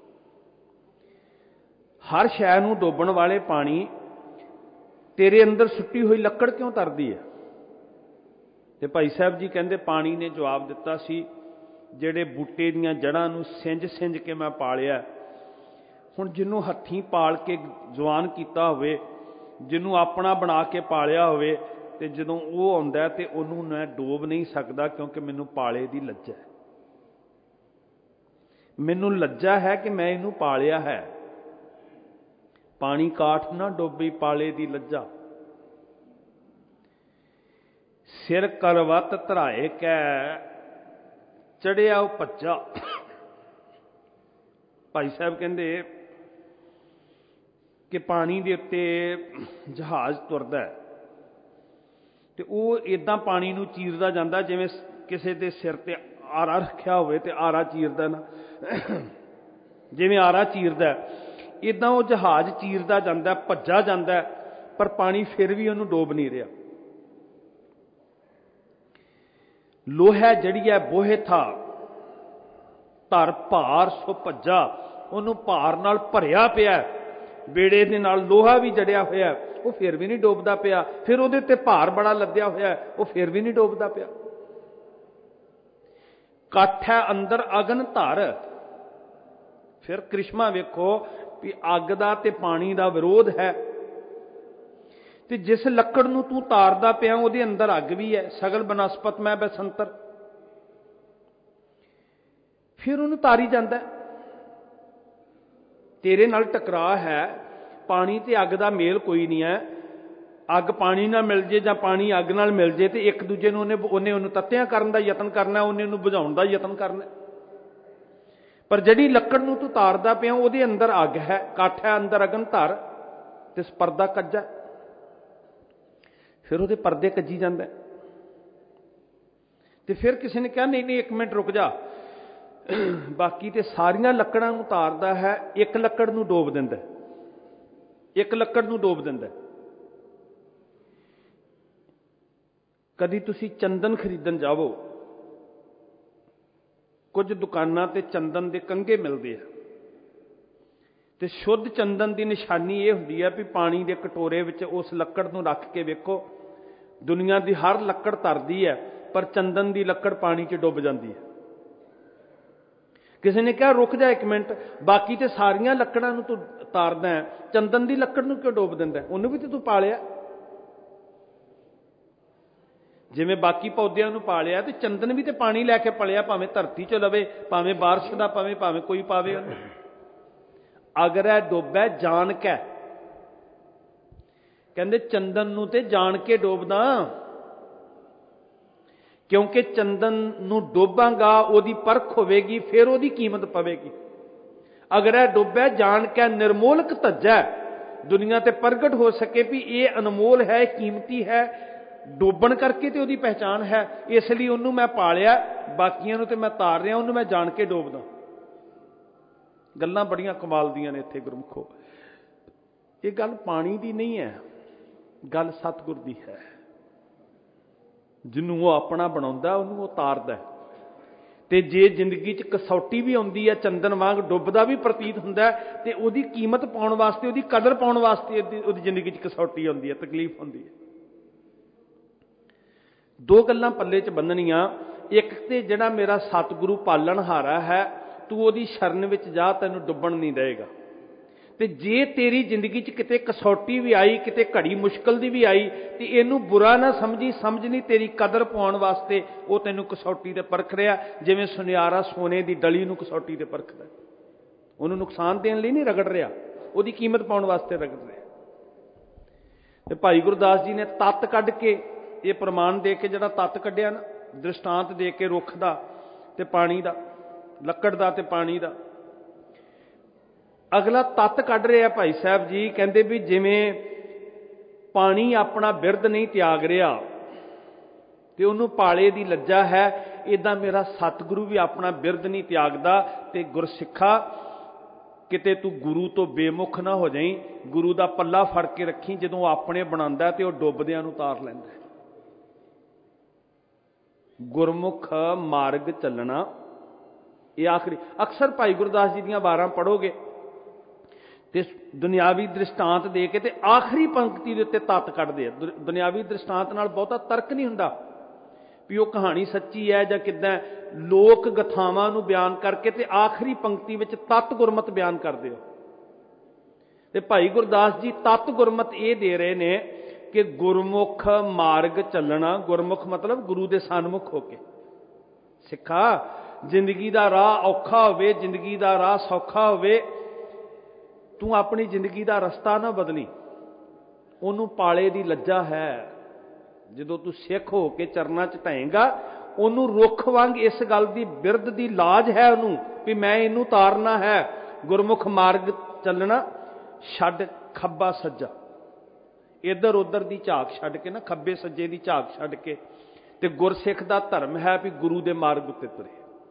ਹਰ ਸ਼ੈ ਨੂੰ ਡੋਬਣ ਵਾਲੇ ਪਾਣੀ ਤੇਰੇ ਅੰਦਰ ਸੁੱਟੀ ਹੋਈ ਲੱਕੜ ਕਿਉਂ ਤਰਦੀ ਹੈ? ਤੇ ਭਾਈ ਸਾਹਿਬ ਜੀ ਕਹਿੰਦੇ ਪਾਣੀ ਨੇ ਜਵਾਬ ਦਿੱਤਾ ਸੀ, ਜਿਹੜੇ ਬੂਟੇ ਦੀਆਂ ਜੜ੍ਹਾਂ ਨੂੰ ਸਿੰਜ ਸਿੰਜ ਕੇ ਮੈਂ ਪਾਲਿਆ, ਹੁਣ ਜਿਹਨੂੰ ਹੱਥੀਂ ਪਾਲ ਕੇ ਜਵਾਨ ਕੀਤਾ ਹੋਵੇ, ਜਿਹਨੂੰ ਆਪਣਾ ਬਣਾ ਕੇ ਪਾਲਿਆ ਹੋਵੇ, ਤੇ ਜਦੋਂ ਉਹ ਆਉਂਦਾ ਤੇ ਉਹਨੂੰ ਮੈਂ ਡੋਬ ਨਹੀਂ ਸਕਦਾ, ਕਿਉਂਕਿ ਮੈਨੂੰ ਪਾਲੇ ਦੀ ਲੱਜਾ ਹੈ। ਮੈਨੂੰ ਲੱਜਾ ਹੈ ਕਿ ਮੈਂ ਇਹਨੂੰ ਪਾਲਿਆ ਹੈ। ਪਾਣੀ ਕਾਠ ਨਾ ਡੋਬੀ ਪਾਲੇ ਦੀ ਲੱਜਾ, ਸਿਰ ਕਰਵਤ ਧਰਾਏ ਕੈ ਚੜਿਆ ਉਹ ਭੱਜਾ। ਭਾਈ ਸਾਹਿਬ ਕਹਿੰਦੇ ਕਿ ਪਾਣੀ ਦੇ ਉੱਤੇ ਜਹਾਜ਼ ਤੁਰਦਾ ਹੈ ਤੇ ਉਹ ਇੱਦਾਂ ਪਾਣੀ ਨੂੰ ਚੀਰਦਾ ਜਾਂਦਾ ਜਿਵੇਂ ਕਿਸੇ ਦੇ ਸਿਰ ਤੇ ਆਰਾ ਰੱਖਿਆ ਹੋਵੇ ਤੇ ਆਰਾ ਚੀਰਦਾ ਨਾ, ਜਿਵੇਂ ਆਰਾ ਚੀਰਦਾ ਇੱਦਾਂ ਉਹ ਜਹਾਜ਼ ਚੀਰਦਾ ਜਾਂਦਾ, ਭੱਜਾ ਜਾਂਦਾ, ਪਰ ਪਾਣੀ ਫਿਰ ਵੀ ਉਹਨੂੰ ਡੋਬ ਨਹੀਂ ਰਿਹਾ। ਲੋਹਾ ਜਿਹੜੀ ਹੈ ਬੋਹੇ ਥਾ ਧਰ ਭਾਰ ਸੋ ਭੱਜਾ, ਉਹਨੂੰ ਭਾਰ ਨਾਲ ਭਰਿਆ ਪਿਆ, ਬੇੜੇ ਦੇ ਨਾਲ ਲੋਹਾ ਵੀ ਜੜਿਆ ਹੋਇਆ, ਉਹ ਫਿਰ ਵੀ ਨਹੀਂ ਡੋਬਦਾ ਪਿਆ। ਫਿਰ ਉਹਦੇ ਤੇ ਭਾਰ ਬੜਾ ਲੱਦਿਆ ਹੋਇਆ, ਉਹ ਫਿਰ ਵੀ ਨਹੀਂ ਡੋਬਦਾ ਪਿਆ। ਕੱਠ ਹੈ ਅੰਦਰ ਅਗਨ ਧਰ। ਫਿਰ ਕ੍ਰਿਸ਼ਮਾ ਵੇਖੋ ਵੀ ਅੱਗ ਦਾ ਤੇ ਪਾਣੀ ਦਾ ਵਿਰੋਧ ਹੈ, ਤੇ ਜਿਸ ਲੱਕੜ ਨੂੰ ਤੂੰ ਤਾਰਦਾ ਪਿਆ ਉਹਦੇ ਅੰਦਰ ਅੱਗ ਵੀ ਹੈ। ਸਗਲ ਬਨਸਪਤ ਮੈਂ ਬਸੰਤਰ, ਫਿਰ ਉਹਨੂੰ ਤਾਰੀ ਜਾਂਦਾ। ਤੇਰੇ ਨਾਲ ਟਕਰਾਅ ਹੈ, ਪਾਣੀ ਤੇ ਅੱਗ ਦਾ ਮੇਲ ਕੋਈ ਨਹੀਂ ਹੈ। ਅੱਗ ਪਾਣੀ ਨਾਲ ਮਿਲ ਜੇ ਜਾਂ ਪਾਣੀ ਅੱਗ ਨਾਲ ਮਿਲ ਜੇ ਤੇ ਇੱਕ ਦੂਜੇ ਨੂੰ ਉਹਨੇ ਉਹਨੇ ਉਹਨੂੰ ਤੱਤਿਆਂ ਕਰਨ ਦਾ ਯਤਨ ਕਰਨਾ, ਉਹਨੇ ਉਹਨੂੰ ਬੁਝਾਉਣ ਦਾ ਯਤਨ ਕਰਨਾ। ਪਰ ਜਿਹੜੀ ਲੱਕੜ ਨੂੰ ਤੂੰ ਤਾਰਦਾ ਪਿਆ ਉਹਦੇ ਅੰਦਰ ਅੱਗ ਹੈ, ਕੱਠ ਹੈ ਅੰਦਰ ਅਗਨ ਧਰ, ਤੇ ਪਰਦਾ ਕੱਜਾ, ਫਿਰ ਉਹਦੇ ਪਰਦੇ ਕੱਜੀ ਜਾਂਦਾ। ਤੇ ਫਿਰ ਕਿਸੇ ਨੇ ਕਿਹਾ ਨਹੀਂ ਨਹੀਂ ਇੱਕ ਮਿੰਟ ਰੁਕ ਜਾ, ਬਾਕੀ ਤੇ ਸਾਰੀਆਂ ਲੱਕੜਾਂ ਨੂੰ ਤਾਰਦਾ ਹੈ, ਇੱਕ ਲੱਕੜ ਨੂੰ ਡੋਬ ਦਿੰਦਾ, ਇੱਕ ਲੱਕੜ ਨੂੰ ਡੋਬ ਦਿੰਦਾ। ਕਦੀ ਤੁਸੀਂ ਚੰਦਨ ਖਰੀਦਣ ਜਾਵੋ, ਕੁਝ ਦੁਕਾਨਾਂ ਤੇ ਚੰਦਨ ਦੇ ਕੰਘੇ ਮਿਲਦੇ ਆ, ਤੇ ਸ਼ੁੱਧ ਚੰਦਨ ਦੀ ਨਿਸ਼ਾਨੀ ਇਹ ਹੁੰਦੀ ਹੈ ਵੀ ਪਾਣੀ ਦੇ ਕਟੋਰੇ ਵਿੱਚ ਉਸ ਲੱਕੜ ਨੂੰ ਰੱਖ ਕੇ ਵੇਖੋ, ਦੁਨੀਆ ਦੀ ਹਰ ਲੱਕੜ ਤਰਦੀ ਹੈ, ਪਰ ਚੰਦਨ ਦੀ ਲੱਕੜ ਪਾਣੀ 'ਚ ਡੁੱਬ ਜਾਂਦੀ ਹੈ। ਕਿਸੇ ਨੇ ਕਿਹਾ ਰੁਕ ਜਾ ਇੱਕ ਮਿੰਟ, ਬਾਕੀ ਤੇ ਸਾਰੀਆਂ ਲੱਕੜਾਂ ਨੂੰ ਤੂੰ ਤਾਰਦਾ ਹੈ, ਚੰਦਨ ਦੀ ਲੱਕੜ ਨੂੰ ਕਿਉਂ ਡੋਬ ਦਿੰਦਾ? ਉਹਨੂੰ ਵੀ ਤੇ ਤੂੰ ਪਾਲਿਆ, ਜਿਵੇਂ ਬਾਕੀ ਪੌਦਿਆਂ ਨੂੰ ਪਾਲਿਆ, ਤੇ ਚੰਦਨ ਵੀ ਤੇ ਪਾਣੀ ਲੈ ਕੇ ਪਲਿਆ, ਭਾਵੇਂ ਧਰਤੀ 'ਚ ਲਵੇ, ਭਾਵੇਂ ਬਾਰਿਸ਼ ਦਾ ਪਵੇ, ਭਾਵੇਂ ਕੋਈ ਪਾਵੇ ਉਹਨੂੰ। ਅਗਰ ਇਹ ਡੋਬੈ ਜਾਣ ਕੇ, ਕਹਿੰਦੇ ਚੰਦਨ ਨੂੰ ਤੇ ਜਾਣ ਕੇ ਡੋਬਦਾ, ਕਿਉਂਕਿ ਚੰਦਨ ਨੂੰ ਡੋਬਾਂਗਾ ਉਹਦੀ ਪਰਖ ਹੋਵੇਗੀ, ਫਿਰ ਉਹਦੀ ਕੀਮਤ ਪਵੇਗੀ। ਅਗਰ ਇਹ ਡੋਬੈ ਜਾਣ ਕੇ ਨਿਰਮੋਲਕ ਧੱਜੈ, ਦੁਨੀਆ ਤੇ ਪ੍ਰਗਟ ਹੋ ਸਕੇ ਵੀ ਇਹ ਅਨਮੋਲ ਹੈ, ਕੀਮਤੀ ਹੈ, ਡੋਬਣ ਕਰਕੇ ਤੇ ਉਹਦੀ ਪਹਿਚਾਣ ਹੈ, ਇਸ ਲਈ ਉਹਨੂੰ ਮੈਂ ਪਾਲਿਆ, ਬਾਕੀਆਂ ਨੂੰ ਤੇ ਮੈਂ ਤਾਰ ਰਿਹਾ, ਉਹਨੂੰ ਮੈਂ ਜਾਣ ਕੇ ਡੋਬਦਾ। ਗੱਲਾਂ ਬੜੀਆਂ ਕਮਾਲ ਦੀਆਂ ਨੇ ਇੱਥੇ ਗੁਰਮੁਖੋ। ਇਹ ਗੱਲ ਪਾਣੀ ਦੀ ਨਹੀਂ ਹੈ, ਗੱਲ ਸਤਿਗੁਰ ਦੀ ਹੈ। ਜਿਹਨੂੰ ਉਹ ਆਪਣਾ ਬਣਾਉਂਦਾ ਉਹਨੂੰ ਉਹ ਤਾਰਦਾ। ਤੇ ਜੇ ਜ਼ਿੰਦਗੀ 'ਚ ਕਸੌਟੀ ਵੀ ਆਉਂਦੀ ਹੈ, ਚੰਦਨ ਵਾਂਗ ਡੁੱਬਦਾ ਵੀ ਪ੍ਰਤੀਤ ਹੁੰਦਾ, ਤੇ ਉਹਦੀ ਕੀਮਤ ਪਾਉਣ ਵਾਸਤੇ, ਉਹਦੀ ਕਦਰ ਪਾਉਣ ਵਾਸਤੇ ਉਹਦੀ ਜ਼ਿੰਦਗੀ 'ਚ ਕਸੌਟੀ ਆਉਂਦੀ ਹੈ, ਤਕਲੀਫ ਹੁੰਦੀ ਹੈ। ਦੋ ਗੱਲਾਂ ਪੱਲੇ 'ਚ ਬੰਨਣੀਆਂ, ਇੱਕ ਤੇ ਜਿਹੜਾ ਮੇਰਾ ਸਤਿਗੁਰੂ ਪਾਲਣਹਾਰਾ ਹੈ, ਤੂੰ ਉਹਦੀ ਸ਼ਰਨ ਵਿੱਚ ਜਾ, ਤੈਨੂੰ ਡੁੱਬਣ ਨਹੀਂ ਦੇਵੇਗਾ। ਤੇ ਜੇ ਤੇਰੀ ਜ਼ਿੰਦਗੀ 'ਚ ਕਿਤੇ ਕਸੌਟੀ ਵੀ ਆਈ, ਕਿਤੇ ਘੜੀ ਮੁਸ਼ਕਲ ਦੀ ਵੀ ਆਈ, ਤੇ ਇਹਨੂੰ ਬੁਰਾ ਨਾ ਸਮਝੀ, ਸਮਝ ਨਹੀਂ, ਤੇਰੀ ਕਦਰ ਪਾਉਣ ਵਾਸਤੇ ਉਹ ਤੈਨੂੰ ਕਸੌਟੀ ਤੇ ਪਰਖ ਰਿਹਾ, ਜਿਵੇਂ ਸੁਨਿਆਰਾ ਸੋਨੇ ਦੀ ਡਲੀ ਨੂੰ ਕਸੌਟੀ ਤੇ ਪਰਖਦਾ। ਉਹਨੂੰ ਨੁਕਸਾਨ ਦੇਣ ਲਈ ਨਹੀਂ ਰਗੜ ਰਿਹਾ, ਉਹਦੀ ਕੀਮਤ ਪਾਉਣ ਵਾਸਤੇ ਰਗੜ ਰਿਹਾ। ਤੇ ਭਾਈ ਗੁਰਦਾਸ ਜੀ ਨੇ ਤੱਤ ਕੱਢ ਕੇ, ਇਹ ਪ੍ਰਮਾਣ ਦੇ ਕੇ ਜਿਹੜਾ ਤੱਤ ਕੱਢਿਆ ਨਾ, ਦ੍ਰਿਸ਼ਟਾਂਤ ਦੇ ਕੇ ਰੁੱਖ ਦਾ ਤੇ ਪਾਣੀ ਦਾ, ਲੱਕੜ ਦਾ ਤੇ ਪਾਣੀ ਦਾ। ਅਗਲਾ ਤੱਤ ਕੱਢ ਰਿਹਾ ਭਾਈ ਸਾਹਿਬ ਜੀ, ਕਹਿੰਦੇ ਵੀ ਜਿਵੇਂ ਪਾਣੀ ਆਪਣਾ ਬਿਰਦ ਨਹੀਂ ਤਿਆਗ ਰਿਹਾ ਤੇ ਉਹਨੂੰ ਪਾਲੇ ਦੀ ਲੱਜਾ ਹੈ, ਇਦਾਂ ਮੇਰਾ ਸਤਿਗੁਰੂ ਵੀ ਆਪਣਾ ਬਿਰਦ ਨਹੀਂ ਤਿਆਗਦਾ। ਤੇ ਗੁਰਸਿੱਖਾ ਕਿਤੇ ਤੂੰ ਗੁਰੂ ਤੋਂ ਬੇਮੁਖ ਨਾ ਹੋ ਜਾਈਂ, ਗੁਰੂ ਦਾ ਪੱਲਾ ਫੜ ਕੇ ਰੱਖੀ। ਜਦੋਂ ਆਪਣੇ ਬਣਾਉਂਦਾ ਤੇ ਉਹ ਡੁੱਬਦਿਆਂ ਨੂੰ ਤਾਰ ਲੈਂਦਾ। ਗੁਰਮੁਖ ਮਾਰਗ ਚੱਲਣਾ, ਇਹ ਆਖਰੀ। ਅਕਸਰ ਭਾਈ ਗੁਰਦਾਸ ਜੀ ਦੀਆਂ ਵਾਰਾਂ ਪੜ੍ਹੋਗੇ ਤੇ ਦੁਨਿਆਵੀ ਦ੍ਰਿਸ਼ਟਾਂਤ ਦੇ ਕੇ ਤੇ ਆਖਰੀ ਪੰਕਤੀ ਦੇ ਉੱਤੇ ਤੱਤ ਕੱਢਦੇ ਆ। ਦੁਨਿਆਵੀ ਦ੍ਰਿਸ਼ਟਾਂਤ ਨਾਲ ਬਹੁਤਾ ਤਰਕ ਨਹੀਂ ਹੁੰਦਾ ਵੀ ਉਹ ਕਹਾਣੀ ਸੱਚੀ ਹੈ ਜਾਂ ਕਿੱਦਾਂ। ਲੋਕ ਗਥਾਵਾਂ ਨੂੰ ਬਿਆਨ ਕਰਕੇ ਤੇ ਆਖਰੀ ਪੰਕਤੀ ਵਿੱਚ ਤੱਤ ਗੁਰਮਤ ਬਿਆਨ ਕਰਦੇ ਹੋ। ਤੇ ਭਾਈ ਗੁਰਦਾਸ ਜੀ ਤੱਤ ਗੁਰਮਤ ਇਹ ਦੇ ਰਹੇ ਨੇ ਕਿ ਗੁਰਮੁਖ ਮਾਰਗ ਚੱਲਣਾ। ਗੁਰਮੁਖ ਮਤਲਬ ਗੁਰੂ ਦੇ ਸਨਮੁਖ ਹੋ ਕੇ। ਸਿੱਖਾ, ਜ਼ਿੰਦਗੀ ਦਾ ਰਾਹ ਔਖਾ ਹੋਵੇ, ਜ਼ਿੰਦਗੀ ਦਾ ਰਾਹ ਸੌਖਾ ਹੋਵੇ, ਤੂੰ ਆਪਣੀ ਜ਼ਿੰਦਗੀ ਦਾ ਰਸਤਾ ਨਾ ਬਦਲੀ। ਉਹਨੂੰ ਪਾਲੇ ਦੀ ਲੱਜਾ ਹੈ। ਜਦੋਂ ਤੂੰ ਸਿੱਖ ਹੋ ਕੇ ਚਰਨਾਂ 'ਚ ਢਾਏਂਗਾ, ਉਹਨੂੰ ਰੁੱਖ ਵਾਂਗ ਇਸ ਗੱਲ ਦੀ ਬਿਰਦ ਦੀ ਲਾਜ ਹੈ ਉਹਨੂੰ ਵੀ ਮੈਂ ਇਹਨੂੰ ਤਾਰਨਾ ਹੈ। ਗੁਰਮੁਖ ਮਾਰਗ ਚੱਲਣਾ, ਛੱਡ ਖੱਬਾ ਸੱਜਾ, ਇੱਧਰ ਉੱਧਰ ਦੀ ਝਾਕ ਛੱਡ ਕੇ ਨਾ, ਖੱਬੇ ਸੱਜੇ ਦੀ ਝਾਕ ਛੱਡ ਕੇ। ਤੇ ਗੁਰਸਿੱਖ ਦਾ ਧਰਮ ਹੈ ਵੀ ਗੁਰੂ ਦੇ ਮਾਰਗ ਉੱਤੇ ਤੁਰੇ।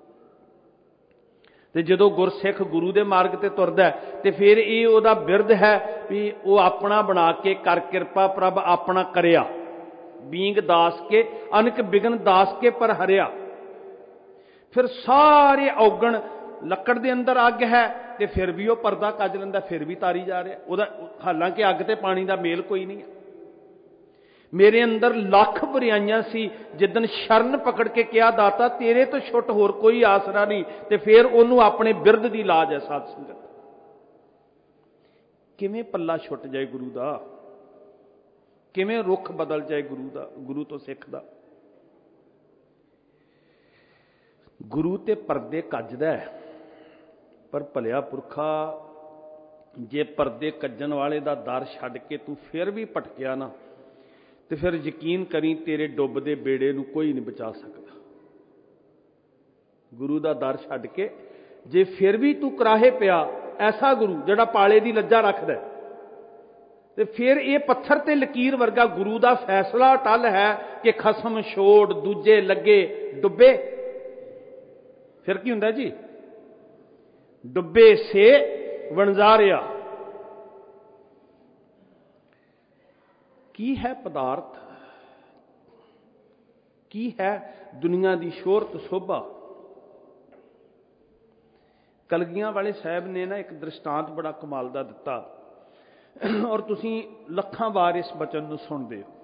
ਤੇ ਜਦੋਂ ਗੁਰਸਿੱਖ ਗੁਰੂ ਦੇ ਮਾਰਗ ਤੇ ਤੁਰਦਾ ਤੇ ਫਿਰ ਇਹ ਉਹਦਾ ਬਿਰਦ ਹੈ ਵੀ ਉਹ ਆਪਣਾ ਬਣਾ ਕੇ ਕਰ ਕਿਰਪਾ ਪ੍ਰਭ ਆਪਣਾ ਕਰਿਆ। ਬੀਂਗ ਦਾਸ ਕੇ ਅਨਕ ਬਿਗਨ ਦਾਸ ਕੇ ਪਰ ਹਰਿਆ। ਫਿਰ ਸਾਰੇ ਔਗਣ, ਲੱਕੜ ਦੇ ਅੰਦਰ ਅੱਗ ਹੈ ਤੇ ਫਿਰ ਵੀ ਉਹ ਪਰਦਾ ਕੱਜ ਲੈਂਦਾ, ਫਿਰ ਵੀ ਤਾਰੀ ਜਾ ਰਿਹਾ ਉਹਦਾ। ਹਾਲਾਂਕਿ ਅੱਗ ਤੇ ਪਾਣੀ ਦਾ ਮੇਲ ਕੋਈ ਨਹੀਂ ਹੈ। ਮੇਰੇ ਅੰਦਰ ਲੱਖ ਬੁਰਾਈਆਂ ਸੀ, ਜਿੱਦਣ ਸ਼ਰਨ ਪਕੜ ਕੇ ਕਿਹਾ ਦਾਤਾ ਤੇਰੇ ਤੋਂ ਛੁੱਟ ਹੋਰ ਕੋਈ ਆਸਰਾ ਨਹੀਂ, ਤੇ ਫਿਰ ਉਹਨੂੰ ਆਪਣੇ ਬਿਰਦ ਦੀ ਲਾਜ ਹੈ। ਸਾਧ ਸੰਗਤ, ਕਿਵੇਂ ਪੱਲਾ ਛੁੱਟ ਜਾਏ ਗੁਰੂ ਦਾ, ਕਿਵੇਂ ਰੁੱਖ ਬਦਲ ਜਾਏ ਗੁਰੂ ਦਾ, ਗੁਰੂ ਤੋਂ ਸਿੱਖ ਦਾ। ਗੁਰੂ ਤੇ ਪਰਦੇ ਕੱਜਦਾ ਹੈ, ਪਰ ਭਲਿਆ ਪੁਰਖਾ ਜੇ ਪਰਦੇ ਕੱਜਣ ਵਾਲੇ ਦਾ ਦਰ ਛੱਡ ਕੇ ਤੂੰ ਫਿਰ ਵੀ ਭਟਕਿਆ ਨਾ, ਤੇ ਫਿਰ ਯਕੀਨ ਕਰੀ ਤੇਰੇ ਡੁੱਬਦੇ ਬੇੜੇ ਨੂੰ ਕੋਈ ਨਹੀਂ ਬਚਾ ਸਕਦਾ। ਗੁਰੂ ਦਾ ਦਰ ਛੱਡ ਕੇ ਜੇ ਫਿਰ ਵੀ ਤੂੰ ਕਰਾਹੇ ਪਿਆ, ਐਸਾ ਗੁਰੂ ਜਿਹੜਾ ਪਾਲੇ ਦੀ ਲੱਜਾ ਰੱਖਦਾ, ਤੇ ਫਿਰ ਇਹ ਪੱਥਰ ਤੇ ਲਕੀਰ ਵਰਗਾ ਗੁਰੂ ਦਾ ਫੈਸਲਾ ਟਲ ਹੈ ਕਿ ਖਸਮ ਛੋੜ ਦੂਜੇ ਲੱਗੇ ਡੁੱਬੇ। ਫਿਰ ਕੀ ਹੁੰਦਾ ਜੀ? ਡੁੱਬੇ ਸੇ ਵਣਜਾਰਿਆ। ਕੀ ਹੈ ਪਦਾਰਥ, ਕੀ ਹੈ ਦੁਨੀਆ ਦੀ ਸ਼ੋਹਰਤ ਸ਼ੋਭਾ। ਕਲਗੀਆਂ ਵਾਲੇ ਸਾਹਿਬ ਨੇ ਨਾ ਇੱਕ ਦ੍ਰਿਸ਼ਟਾਂਤ ਬੜਾ ਕਮਾਲ ਦਾ ਦਿੱਤਾ, ਔਰ ਤੁਸੀਂ ਲੱਖਾਂ ਵਾਰ ਇਸ ਬਚਨ ਨੂੰ ਸੁਣਦੇ ਹੋ।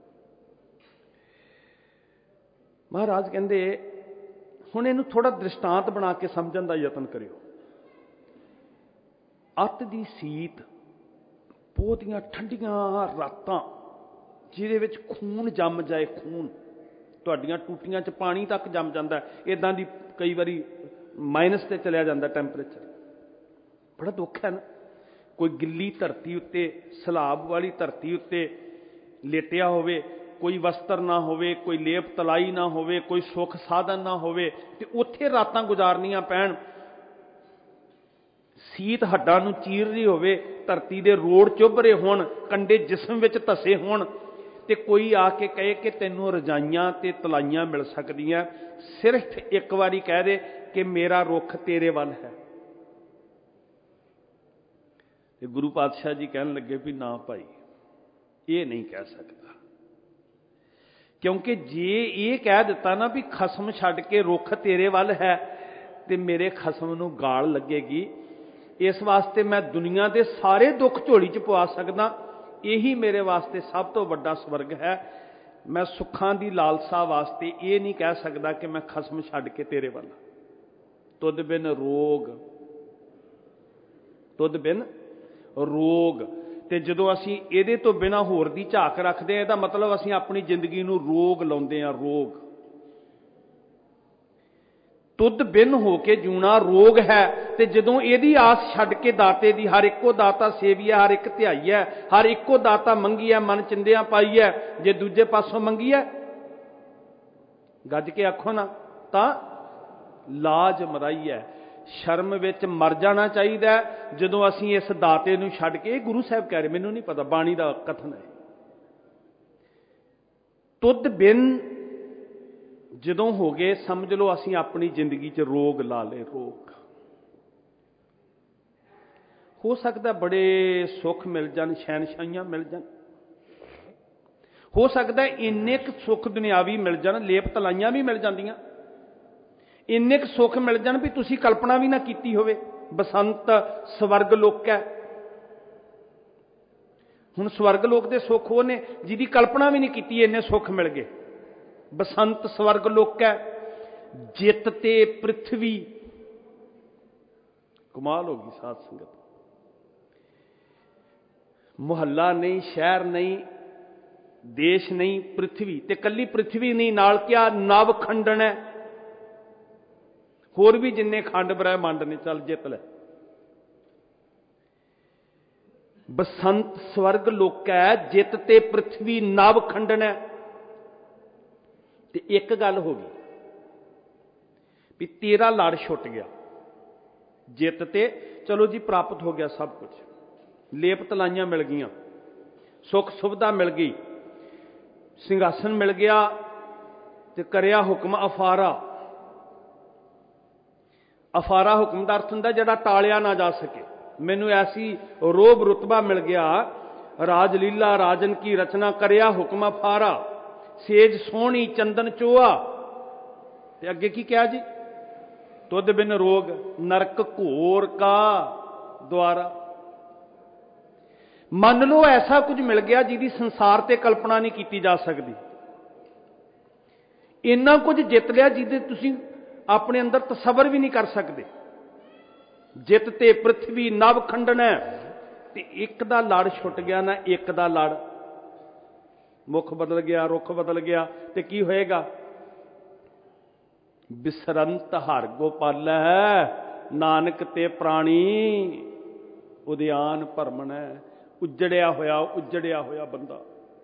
ਮਹਾਰਾਜ ਕਹਿੰਦੇ ਹੁਣ ਇਹਨੂੰ ਥੋੜਾ ਦ੍ਰਿਸ਼ਟਾਂਤ ਬਣਾ ਕੇ ਸਮਝਣ ਦਾ ਯਤਨ ਕਰਿਓ। ਅੱਤ ਦੀ ਸੀਤ, ਬਹੁਤੀਆਂ ਠੰਡੀਆਂ ਰਾਤਾਂ ਜਿਹਦੇ ਵਿੱਚ ਖੂਨ ਜੰਮ ਜਾਏ, ਖੂਨ ਤੁਹਾਡੀਆਂ ਟੂਟੀਆਂ 'ਚ ਪਾਣੀ ਤੱਕ ਜੰਮ ਜਾਂਦਾ, ਇੱਦਾਂ ਦੀ ਕਈ ਵਾਰੀ ਮਾਈਨਸ ਤੇ ਚਲਿਆ ਜਾਂਦਾ ਟੈਂਪਰੇਚਰ। ਬੜਾ ਦੁੱਖ ਹੈ ਨਾ। ਕੋਈ ਗਿੱਲੀ ਧਰਤੀ ਉੱਤੇ, ਸਲਾਬ ਵਾਲੀ ਧਰਤੀ ਉੱਤੇ ਲੇਟਿਆ ਹੋਵੇ, ਕੋਈ ਵਸਤਰ ਨਾ ਹੋਵੇ, ਕੋਈ ਲੇਪ ਤਲਾਈ ਨਾ ਹੋਵੇ, ਕੋਈ ਸੁੱਖ ਸਾਧਨ ਨਾ ਹੋਵੇ, ਤੇ ਉੱਥੇ ਰਾਤਾਂ ਗੁਜ਼ਾਰਨੀਆਂ ਪੈਣ। ਸੀਤ ਹੱਡਾਂ ਨੂੰ ਚੀਰ ਰਹੀ ਹੋਵੇ, ਧਰਤੀ ਦੇ ਰੋੜ ਚੁੱਭ ਰਹੇ ਹੋਣ, ਕੰਡੇ ਜਿਸਮ ਵਿੱਚ ਧਸੇ ਹੋਣ, ਤੇ ਕੋਈ ਆ ਕੇ ਕਹੇ ਕਿ ਤੈਨੂੰ ਰਜਾਈਆਂ ਤੇ ਤਲਾਈਆਂ ਮਿਲ ਸਕਦੀਆਂ, ਸਿਰਫ ਇੱਕ ਵਾਰੀ ਕਹਿ ਦੇ ਕਿ ਮੇਰਾ ਰੁੱਖ ਤੇਰੇ ਵੱਲ ਹੈ। ਤੇ ਗੁਰੂ ਪਾਤਸ਼ਾਹ ਜੀ ਕਹਿਣ ਲੱਗੇ ਵੀ ਨਾ ਭਾਈ, ਇਹ ਨਹੀਂ ਕਹਿ ਸਕਦਾ, ਕਿਉਂਕਿ ਜੇ ਇਹ ਕਹਿ ਦਿੱਤਾ ਨਾ ਵੀ ਖਸਮ ਛੱਡ ਕੇ ਰੁੱਖ ਤੇਰੇ ਵੱਲ ਹੈ, ਤੇ ਮੇਰੇ ਖਸਮ ਨੂੰ ਗਾਲ ਲੱਗੇਗੀ। ਇਸ ਵਾਸਤੇ ਮੈਂ ਦੁਨੀਆ ਦੇ ਸਾਰੇ ਦੁੱਖ ਝੋਲੀ 'ਚ ਪਵਾ ਸਕਦਾ, ਇਹੀ ਮੇਰੇ ਵਾਸਤੇ ਸਭ ਤੋਂ ਵੱਡਾ ਸਵਰਗ ਹੈ। ਮੈਂ ਸੁੱਖਾਂ ਦੀ ਲਾਲਸਾ ਵਾਸਤੇ ਇਹ ਨਹੀਂ ਕਹਿ ਸਕਦਾ ਕਿ ਮੈਂ ਖਸਮ ਛੱਡ ਕੇ ਤੇਰੇ ਵੱਲ। ਤੁਧ ਬਿਨ ਰੋਗ, ਤੁਧ ਬਿਨ ਰੋਗ। ਤੇ ਜਦੋਂ ਅਸੀਂ ਇਹਦੇ ਤੋਂ ਬਿਨਾਂ ਹੋਰ ਦੀ ਝਾਕ ਰੱਖਦੇ ਹਾਂ, ਇਹਦਾ ਮਤਲਬ ਅਸੀਂ ਆਪਣੀ ਜ਼ਿੰਦਗੀ ਨੂੰ ਰੋਗ ਲਾਉਂਦੇ ਹਾਂ। ਰੋਗ, ਤੁਧ ਬਿਨ ਹੋ ਕੇ ਜੂਣਾ ਰੋਗ ਹੈ। ਤੇ ਜਦੋਂ ਇਹਦੀ ਆਸ ਛੱਡ ਕੇ ਦਾਤੇ ਦੀ, ਹਰ ਇੱਕੋ ਦਾਤਾ ਸੇਵੀਐ, ਹਰ ਇੱਕ ਧਿਆਈਐ, ਹਰ ਇੱਕੋ ਦਾਤਾ ਮੰਗੀਐ, ਮਨ ਚਿੰਦਿਆਂ ਪਾਈਐ, ਜੇ ਦੂਜੇ ਪਾਸੋਂ ਮੰਗੀਐ ਗੱਜ ਕੇ ਆਖੋ ਨਾ, ਤਾਂ ਲਾਜ ਮਰਾਈ ਹੈ। ਸ਼ਰਮ ਵਿੱਚ ਮਰ ਜਾਣਾ ਚਾਹੀਦਾ ਜਦੋਂ ਅਸੀਂ ਇਸ ਦਾਤੇ ਨੂੰ ਛੱਡ ਕੇ, ਇਹ ਗੁਰੂ ਸਾਹਿਬ ਕਹਿ ਰਹੇ, ਮੈਨੂੰ ਨਹੀਂ ਪਤਾ, ਬਾਣੀ ਦਾ ਕਥਨ ਹੈ। ਤੁਧ ਬਿਨ ਜਦੋਂ ਹੋ ਗਏ, ਸਮਝ ਲਓ ਅਸੀਂ ਆਪਣੀ ਜ਼ਿੰਦਗੀ 'ਚ ਰੋਗ ਲਾ ਲਏ। ਰੋਗ ਹੋ ਸਕਦਾ ਬੜੇ ਸੁੱਖ ਮਿਲ ਜਾਣ, ਸ਼ਹਿਨਸ਼ਾਹੀਆਂ ਮਿਲ ਜਾਣ, ਹੋ ਸਕਦਾ ਇੰਨੇ ਕੁ ਸੁੱਖ ਦੁਨਿਆਵੀ ਮਿਲ ਜਾਣ, ਲੇਪ ਤਲਾਈਆਂ ਵੀ ਮਿਲ ਜਾਂਦੀਆਂ, ਇੰਨੇ ਕੁ ਸੁੱਖ ਮਿਲ ਜਾਣ ਵੀ ਤੁਸੀਂ ਕਲਪਨਾ ਵੀ ਨਾ ਕੀਤੀ ਹੋਵੇ। ਬਸੰਤ ਸਵਰਗ ਲੋਕ ਹੈ। ਹੁਣ ਸਵਰਗ ਲੋਕ ਦੇ ਸੁੱਖ ਉਹ ਨੇ ਜਿਹਦੀ ਕਲਪਨਾ ਵੀ ਨਹੀਂ ਕੀਤੀ, ਇੰਨੇ ਸੁੱਖ ਮਿਲ ਗਏ। ਬਸੰਤ ਸਵਰਗ ਲੋਕ ਹੈ। ਜਿੱਤ ਤੇ ਪ੍ਰਿਥਵੀ, ਕਮਾਲ ਹੋ ਗਈ ਸਾਧ ਸੰਗਤ। ਮੁਹੱਲਾ ਨਹੀਂ, ਸ਼ਹਿਰ ਨਹੀਂ, ਦੇਸ਼ ਨਹੀਂ, ਪ੍ਰਿਥਵੀ। ਤੇ ਕੱਲੀ ਪ੍ਰਿਥਵੀ ਨਹੀਂ, ਨਾਲ ਕਿਆ ਨਵ ਖੰਡਨ ਹੈ, ਹੋਰ ਵੀ ਜਿੰਨੇ ਖੰਡ ਬ੍ਰਹਿਮੰਡ ਨੇ, ਚੱਲ ਜਿੱਤ ਲੈ। ਬਸੰਤ ਸਵਰਗ ਲੋਕ ਹੈ, ਜਿੱਤ ਤੇ ਪ੍ਰਿਥਵੀ ਨਵ ਖੰਡਨ ਹੈ। ਤੇ ਇੱਕ ਗੱਲ ਹੋ ਗਈ ਵੀ ਤੇਰਾ ਲੜ ਛੁੱਟ ਗਿਆ, ਜਿੱਤ ਤੇ ਚਲੋ ਜੀ ਪ੍ਰਾਪਤ ਹੋ ਗਿਆ ਸਭ ਕੁਝ, ਲੇਪ ਤਲਾਈਆਂ ਮਿਲ ਗਈਆਂ, ਸੁੱਖ ਸੁਵਿਧਾ ਮਿਲ ਗਈ, ਸਿੰਘਾਸਨ ਮਿਲ ਗਿਆ, ਤੇ ਕਰਿਆ ਹੁਕਮ ਅਫਾਰਾ। ਅਫਾਰਾ ਹੁਕਮ ਦਾ ਅਰਥ ਹੁੰਦਾ ਜਿਹੜਾ ਟਾਲਿਆ ਨਾ ਜਾ ਸਕੇ। ਮੈਨੂੰ ਐਸੀ ਰੋਬ ਰੁਤਬਾ ਮਿਲ ਗਿਆ, ਰਾਜ ਲੀਲਾ ਰਾਜਨ ਕੀ ਰਚਨਾ, ਕਰਿਆ ਹੁਕਮ ਅਫਾਰਾ, ਸੇਜ ਸੋਹਣੀ ਚੰਦਨ ਚੋਆ। ਤੇ ਅੱਗੇ ਕੀ ਕਿਹਾ ਜੀ? ਤੁਧ ਬਿਨ ਰੋਗ ਨਰਕ ਘੋਰ ਕਾ ਦੁਆਰਾ। ਮੰਨ ਲਓ ਐਸਾ ਕੁਝ ਮਿਲ ਗਿਆ ਜਿਹਦੀ ਸੰਸਾਰ ਤੇ ਕਲਪਨਾ ਨਹੀਂ ਕੀਤੀ ਜਾ ਸਕਦੀ। ਇੰਨਾ ਕੁਝ ਜਿੱਤ ਲਿਆ ਜਿਹਦੇ ਤੁਸੀਂ ਆਪਣੇ ਅੰਦਰ ਤਸੱਵਰ ਵੀ ਨਹੀਂ ਕਰ ਸਕਦੇ। ਜਿੱਤ ਤੇ ਪ੍ਰਿਥਵੀ ਨਵ ਖੰਡਨ ਹੈ। ਤੇ ਇੱਕ ਦਾ ਲੜ ਛੁੱਟ ਗਿਆ ਨਾ, ਇੱਕ ਦਾ ਲੜ, ਮੁੱਖ ਬਦਲ ਗਿਆ, ਰੁੱਖ ਬਦਲ ਗਿਆ, ਤੇ ਕੀ ਹੋਏਗਾ? ਬਿਸਰੰਤ ਹਰ ਗੋਪਾਲੈ, ਨਾਨਕ ਤੇ ਪ੍ਰਾਣੀ ਉਦਿਆਨ ਭਰਮਣ ਹੈ। ਉੱਜੜਿਆ ਹੋਇਆ, ਉੱਜੜਿਆ ਹੋਇਆ ਬੰਦਾ,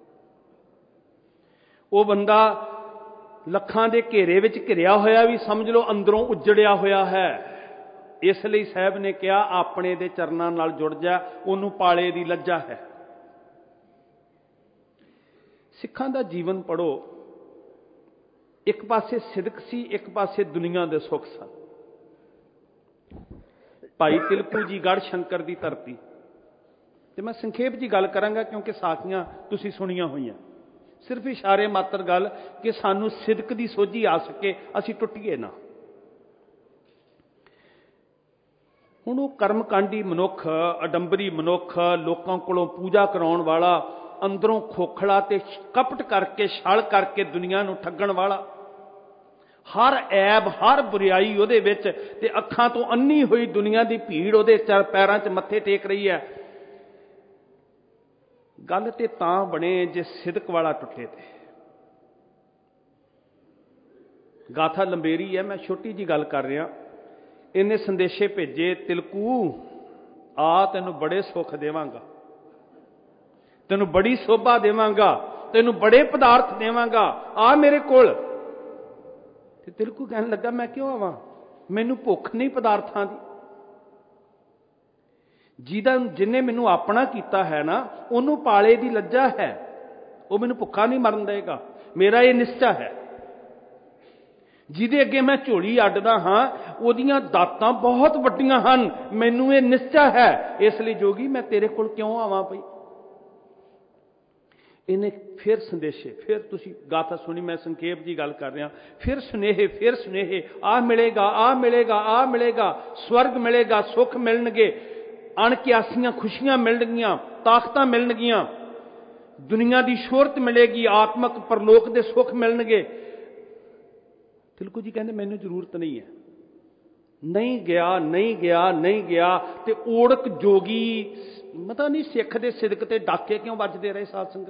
ਉਹ ਬੰਦਾ ਲੱਖਾਂ ਦੇ ਘੇਰੇ ਵਿੱਚ ਘਿਰਿਆ ਹੋਇਆ ਵੀ ਸਮਝ ਲਓ ਅੰਦਰੋਂ ਉੱਜੜਿਆ ਹੋਇਆ ਹੈ। ਇਸ ਲਈ ਸਾਹਿਬ ਨੇ ਕਿਹਾ ਆਪਣੇ ਦੇ ਚਰਨਾਂ ਨਾਲ ਜੁੜ ਜਾ, ਉਹਨੂੰ ਪਾਲੇ ਦੀ ਲੱਜਾ ਹੈ। ਸਿੱਖਾਂ ਦਾ ਜੀਵਨ ਪੜ੍ਹੋ, ਇੱਕ ਪਾਸੇ ਸਿਦਕ ਸੀ, ਇੱਕ ਪਾਸੇ ਦੁਨੀਆ ਦੇ ਸੁੱਖ ਸਨ। ਭਾਈ ਤਿਲਕੂ ਜੀ ਗੜ੍ਹ ਸ਼ੰਕਰ ਦੀ ਧਰਤੀ, ਤੇ ਮੈਂ ਸੰਖੇਪ ਜੀ ਗੱਲ ਕਰਾਂਗਾ ਕਿਉਂਕਿ ਸਾਖੀਆਂ ਤੁਸੀਂ ਸੁਣੀਆਂ ਹੋਈਆਂ, ਸਿਰਫ ਇਸ਼ਾਰੇ ਮਾਤਰ ਗੱਲ ਕਿ ਸਾਨੂੰ ਸਿਦਕ ਦੀ ਸੋਝੀ ਆ ਸਕੇ, ਅਸੀਂ ਟੁੱਟੀਏ ਨਾ। ਹੁਣ ਉਹ ਕਰਮਕਾਂਡੀ ਮਨੁੱਖ, ਅਡੰਬਰੀ ਮਨੁੱਖ, ਲੋਕਾਂ ਕੋਲੋਂ ਪੂਜਾ ਕਰਾਉਣ ਵਾਲਾ, ਅੰਦਰੋਂ ਖੋਖਲਾ ਤੇ ਕਪਟ ਕਰਕੇ, ਛਲ ਕਰਕੇ ਦੁਨੀਆ ਨੂੰ ਠੱਗਣ ਵਾਲਾ, ਹਰ ਐਬ ਹਰ ਬੁਰਾਈ ਉਹਦੇ ਵਿੱਚ, ਤੇ ਅੱਖਾਂ ਤੋਂ ਅੰਨੀ ਹੋਈ ਦੁਨੀਆ ਦੀ ਭੀੜ ਉਹਦੇ ਚਾਰ ਪੈਰਾਂ 'ਚ ਮੱਥੇ ਟੇਕ ਰਹੀ ਹੈ। ਗੱਲ ਤੇ ਤਾਂ ਬਣੇ ਜੇ ਸਿਦਕ ਵਾਲਾ ਟੁੱਟੇ। ਤੇ ਗਾਥਾ ਲੰਬੇਰੀ ਹੈ, ਮੈਂ ਛੋਟੀ ਜੀ ਗੱਲ ਕਰ ਰਿਹਾ। ਇਹਨੇ ਸੰਦੇਸ਼ੇ ਭੇਜੇ, ਤਿਲਕੂ ਆ ਤੈਨੂੰ ਬੜੇ ਸੁੱਖ ਦੇਵਾਂਗਾ, ਤੈਨੂੰ ਬੜੀ ਸੋਭਾ ਦੇਵਾਂਗਾ, ਤੈਨੂੰ ਬੜੇ ਪਦਾਰਥ ਦੇਵਾਂਗਾ, ਆ ਮੇਰੇ ਕੋਲ। ਤੇ ਤਿਲਕੂ ਕਹਿਣ ਲੱਗਾ ਮੈਂ ਕਿਉਂ ਆਵਾਂ, ਮੈਨੂੰ ਭੁੱਖ ਨਹੀਂ ਪਦਾਰਥਾਂ ਦੀ। ਜਿਹਦਾ ਜਿਹਨੇ ਮੈਨੂੰ ਆਪਣਾ ਕੀਤਾ ਹੈ ਨਾ, ਉਹਨੂੰ ਪਾਲੇ ਦੀ ਲੱਜਾ ਹੈ, ਉਹ ਮੈਨੂੰ ਭੁੱਖਾ ਨਹੀਂ ਮਰਨ ਦੇਗਾ, ਮੇਰਾ ਇਹ ਨਿਸ਼ਚਾ ਹੈ। ਜਿਹਦੇ ਅੱਗੇ ਮੈਂ ਝੋਲੀ ਅੱਡਦਾ ਹਾਂ, ਉਹਦੀਆਂ ਦਾਤਾਂ ਬਹੁਤ ਵੱਡੀਆਂ ਹਨ, ਮੈਨੂੰ ਇਹ ਨਿਸ਼ਚਾ ਹੈ। ਇਸ ਲਈ ਜੋਗੀ ਮੈਂ ਤੇਰੇ ਕੋਲ ਕਿਉਂ ਆਵਾਂ ਪਈ। ਇਹਨੇ ਫਿਰ ਸੰਦੇਸ਼ੇ, ਫਿਰ ਤੁਸੀਂ ਗਾਥਾ ਸੁਣੀ, ਮੈਂ ਸੰਖੇਪ ਜੀ ਗੱਲ ਕਰ ਰਿਹਾ, ਫਿਰ ਸੁਨੇਹੇ, ਫਿਰ ਸੁਨੇਹੇ, ਆਹ ਮਿਲੇਗਾ, ਆਹ ਮਿਲੇਗਾ, ਆਹ ਮਿਲੇਗਾ, ਸਵਰਗ ਮਿਲੇਗਾ, ਸੁੱਖ ਮਿਲਣਗੇ, ਅਣਕਿਆਸੀਆਂ ਖੁਸ਼ੀਆਂ ਮਿਲਣਗੀਆਂ, ਤਾਕਤਾਂ ਮਿਲਣਗੀਆਂ, ਦੁਨੀਆ ਦੀ ਸ਼ੋਹਰਤ ਮਿਲੇਗੀ, ਆਤਮਕ ਪਰਲੋਕ ਦੇ ਸੁੱਖ ਮਿਲਣਗੇ। ਤਿਲਕੂ ਜੀ ਕਹਿੰਦੇ ਮੈਨੂੰ ਜ਼ਰੂਰਤ ਨਹੀਂ ਹੈ। ਨਹੀਂ ਗਿਆ, ਨਹੀਂ ਗਿਆ, ਨਹੀਂ ਗਿਆ। ਤੇ ਓੜਕ ਜੋਗੀ, ਪਤਾ ਨਹੀਂ ਸਿੱਖ ਦੇ ਸਿਦਕ ਤੇ ਡਾਕੇ ਕਿਉਂ ਵੱਜਦੇ ਰਹੇ ਸਾਧ ਸੰਗਤ।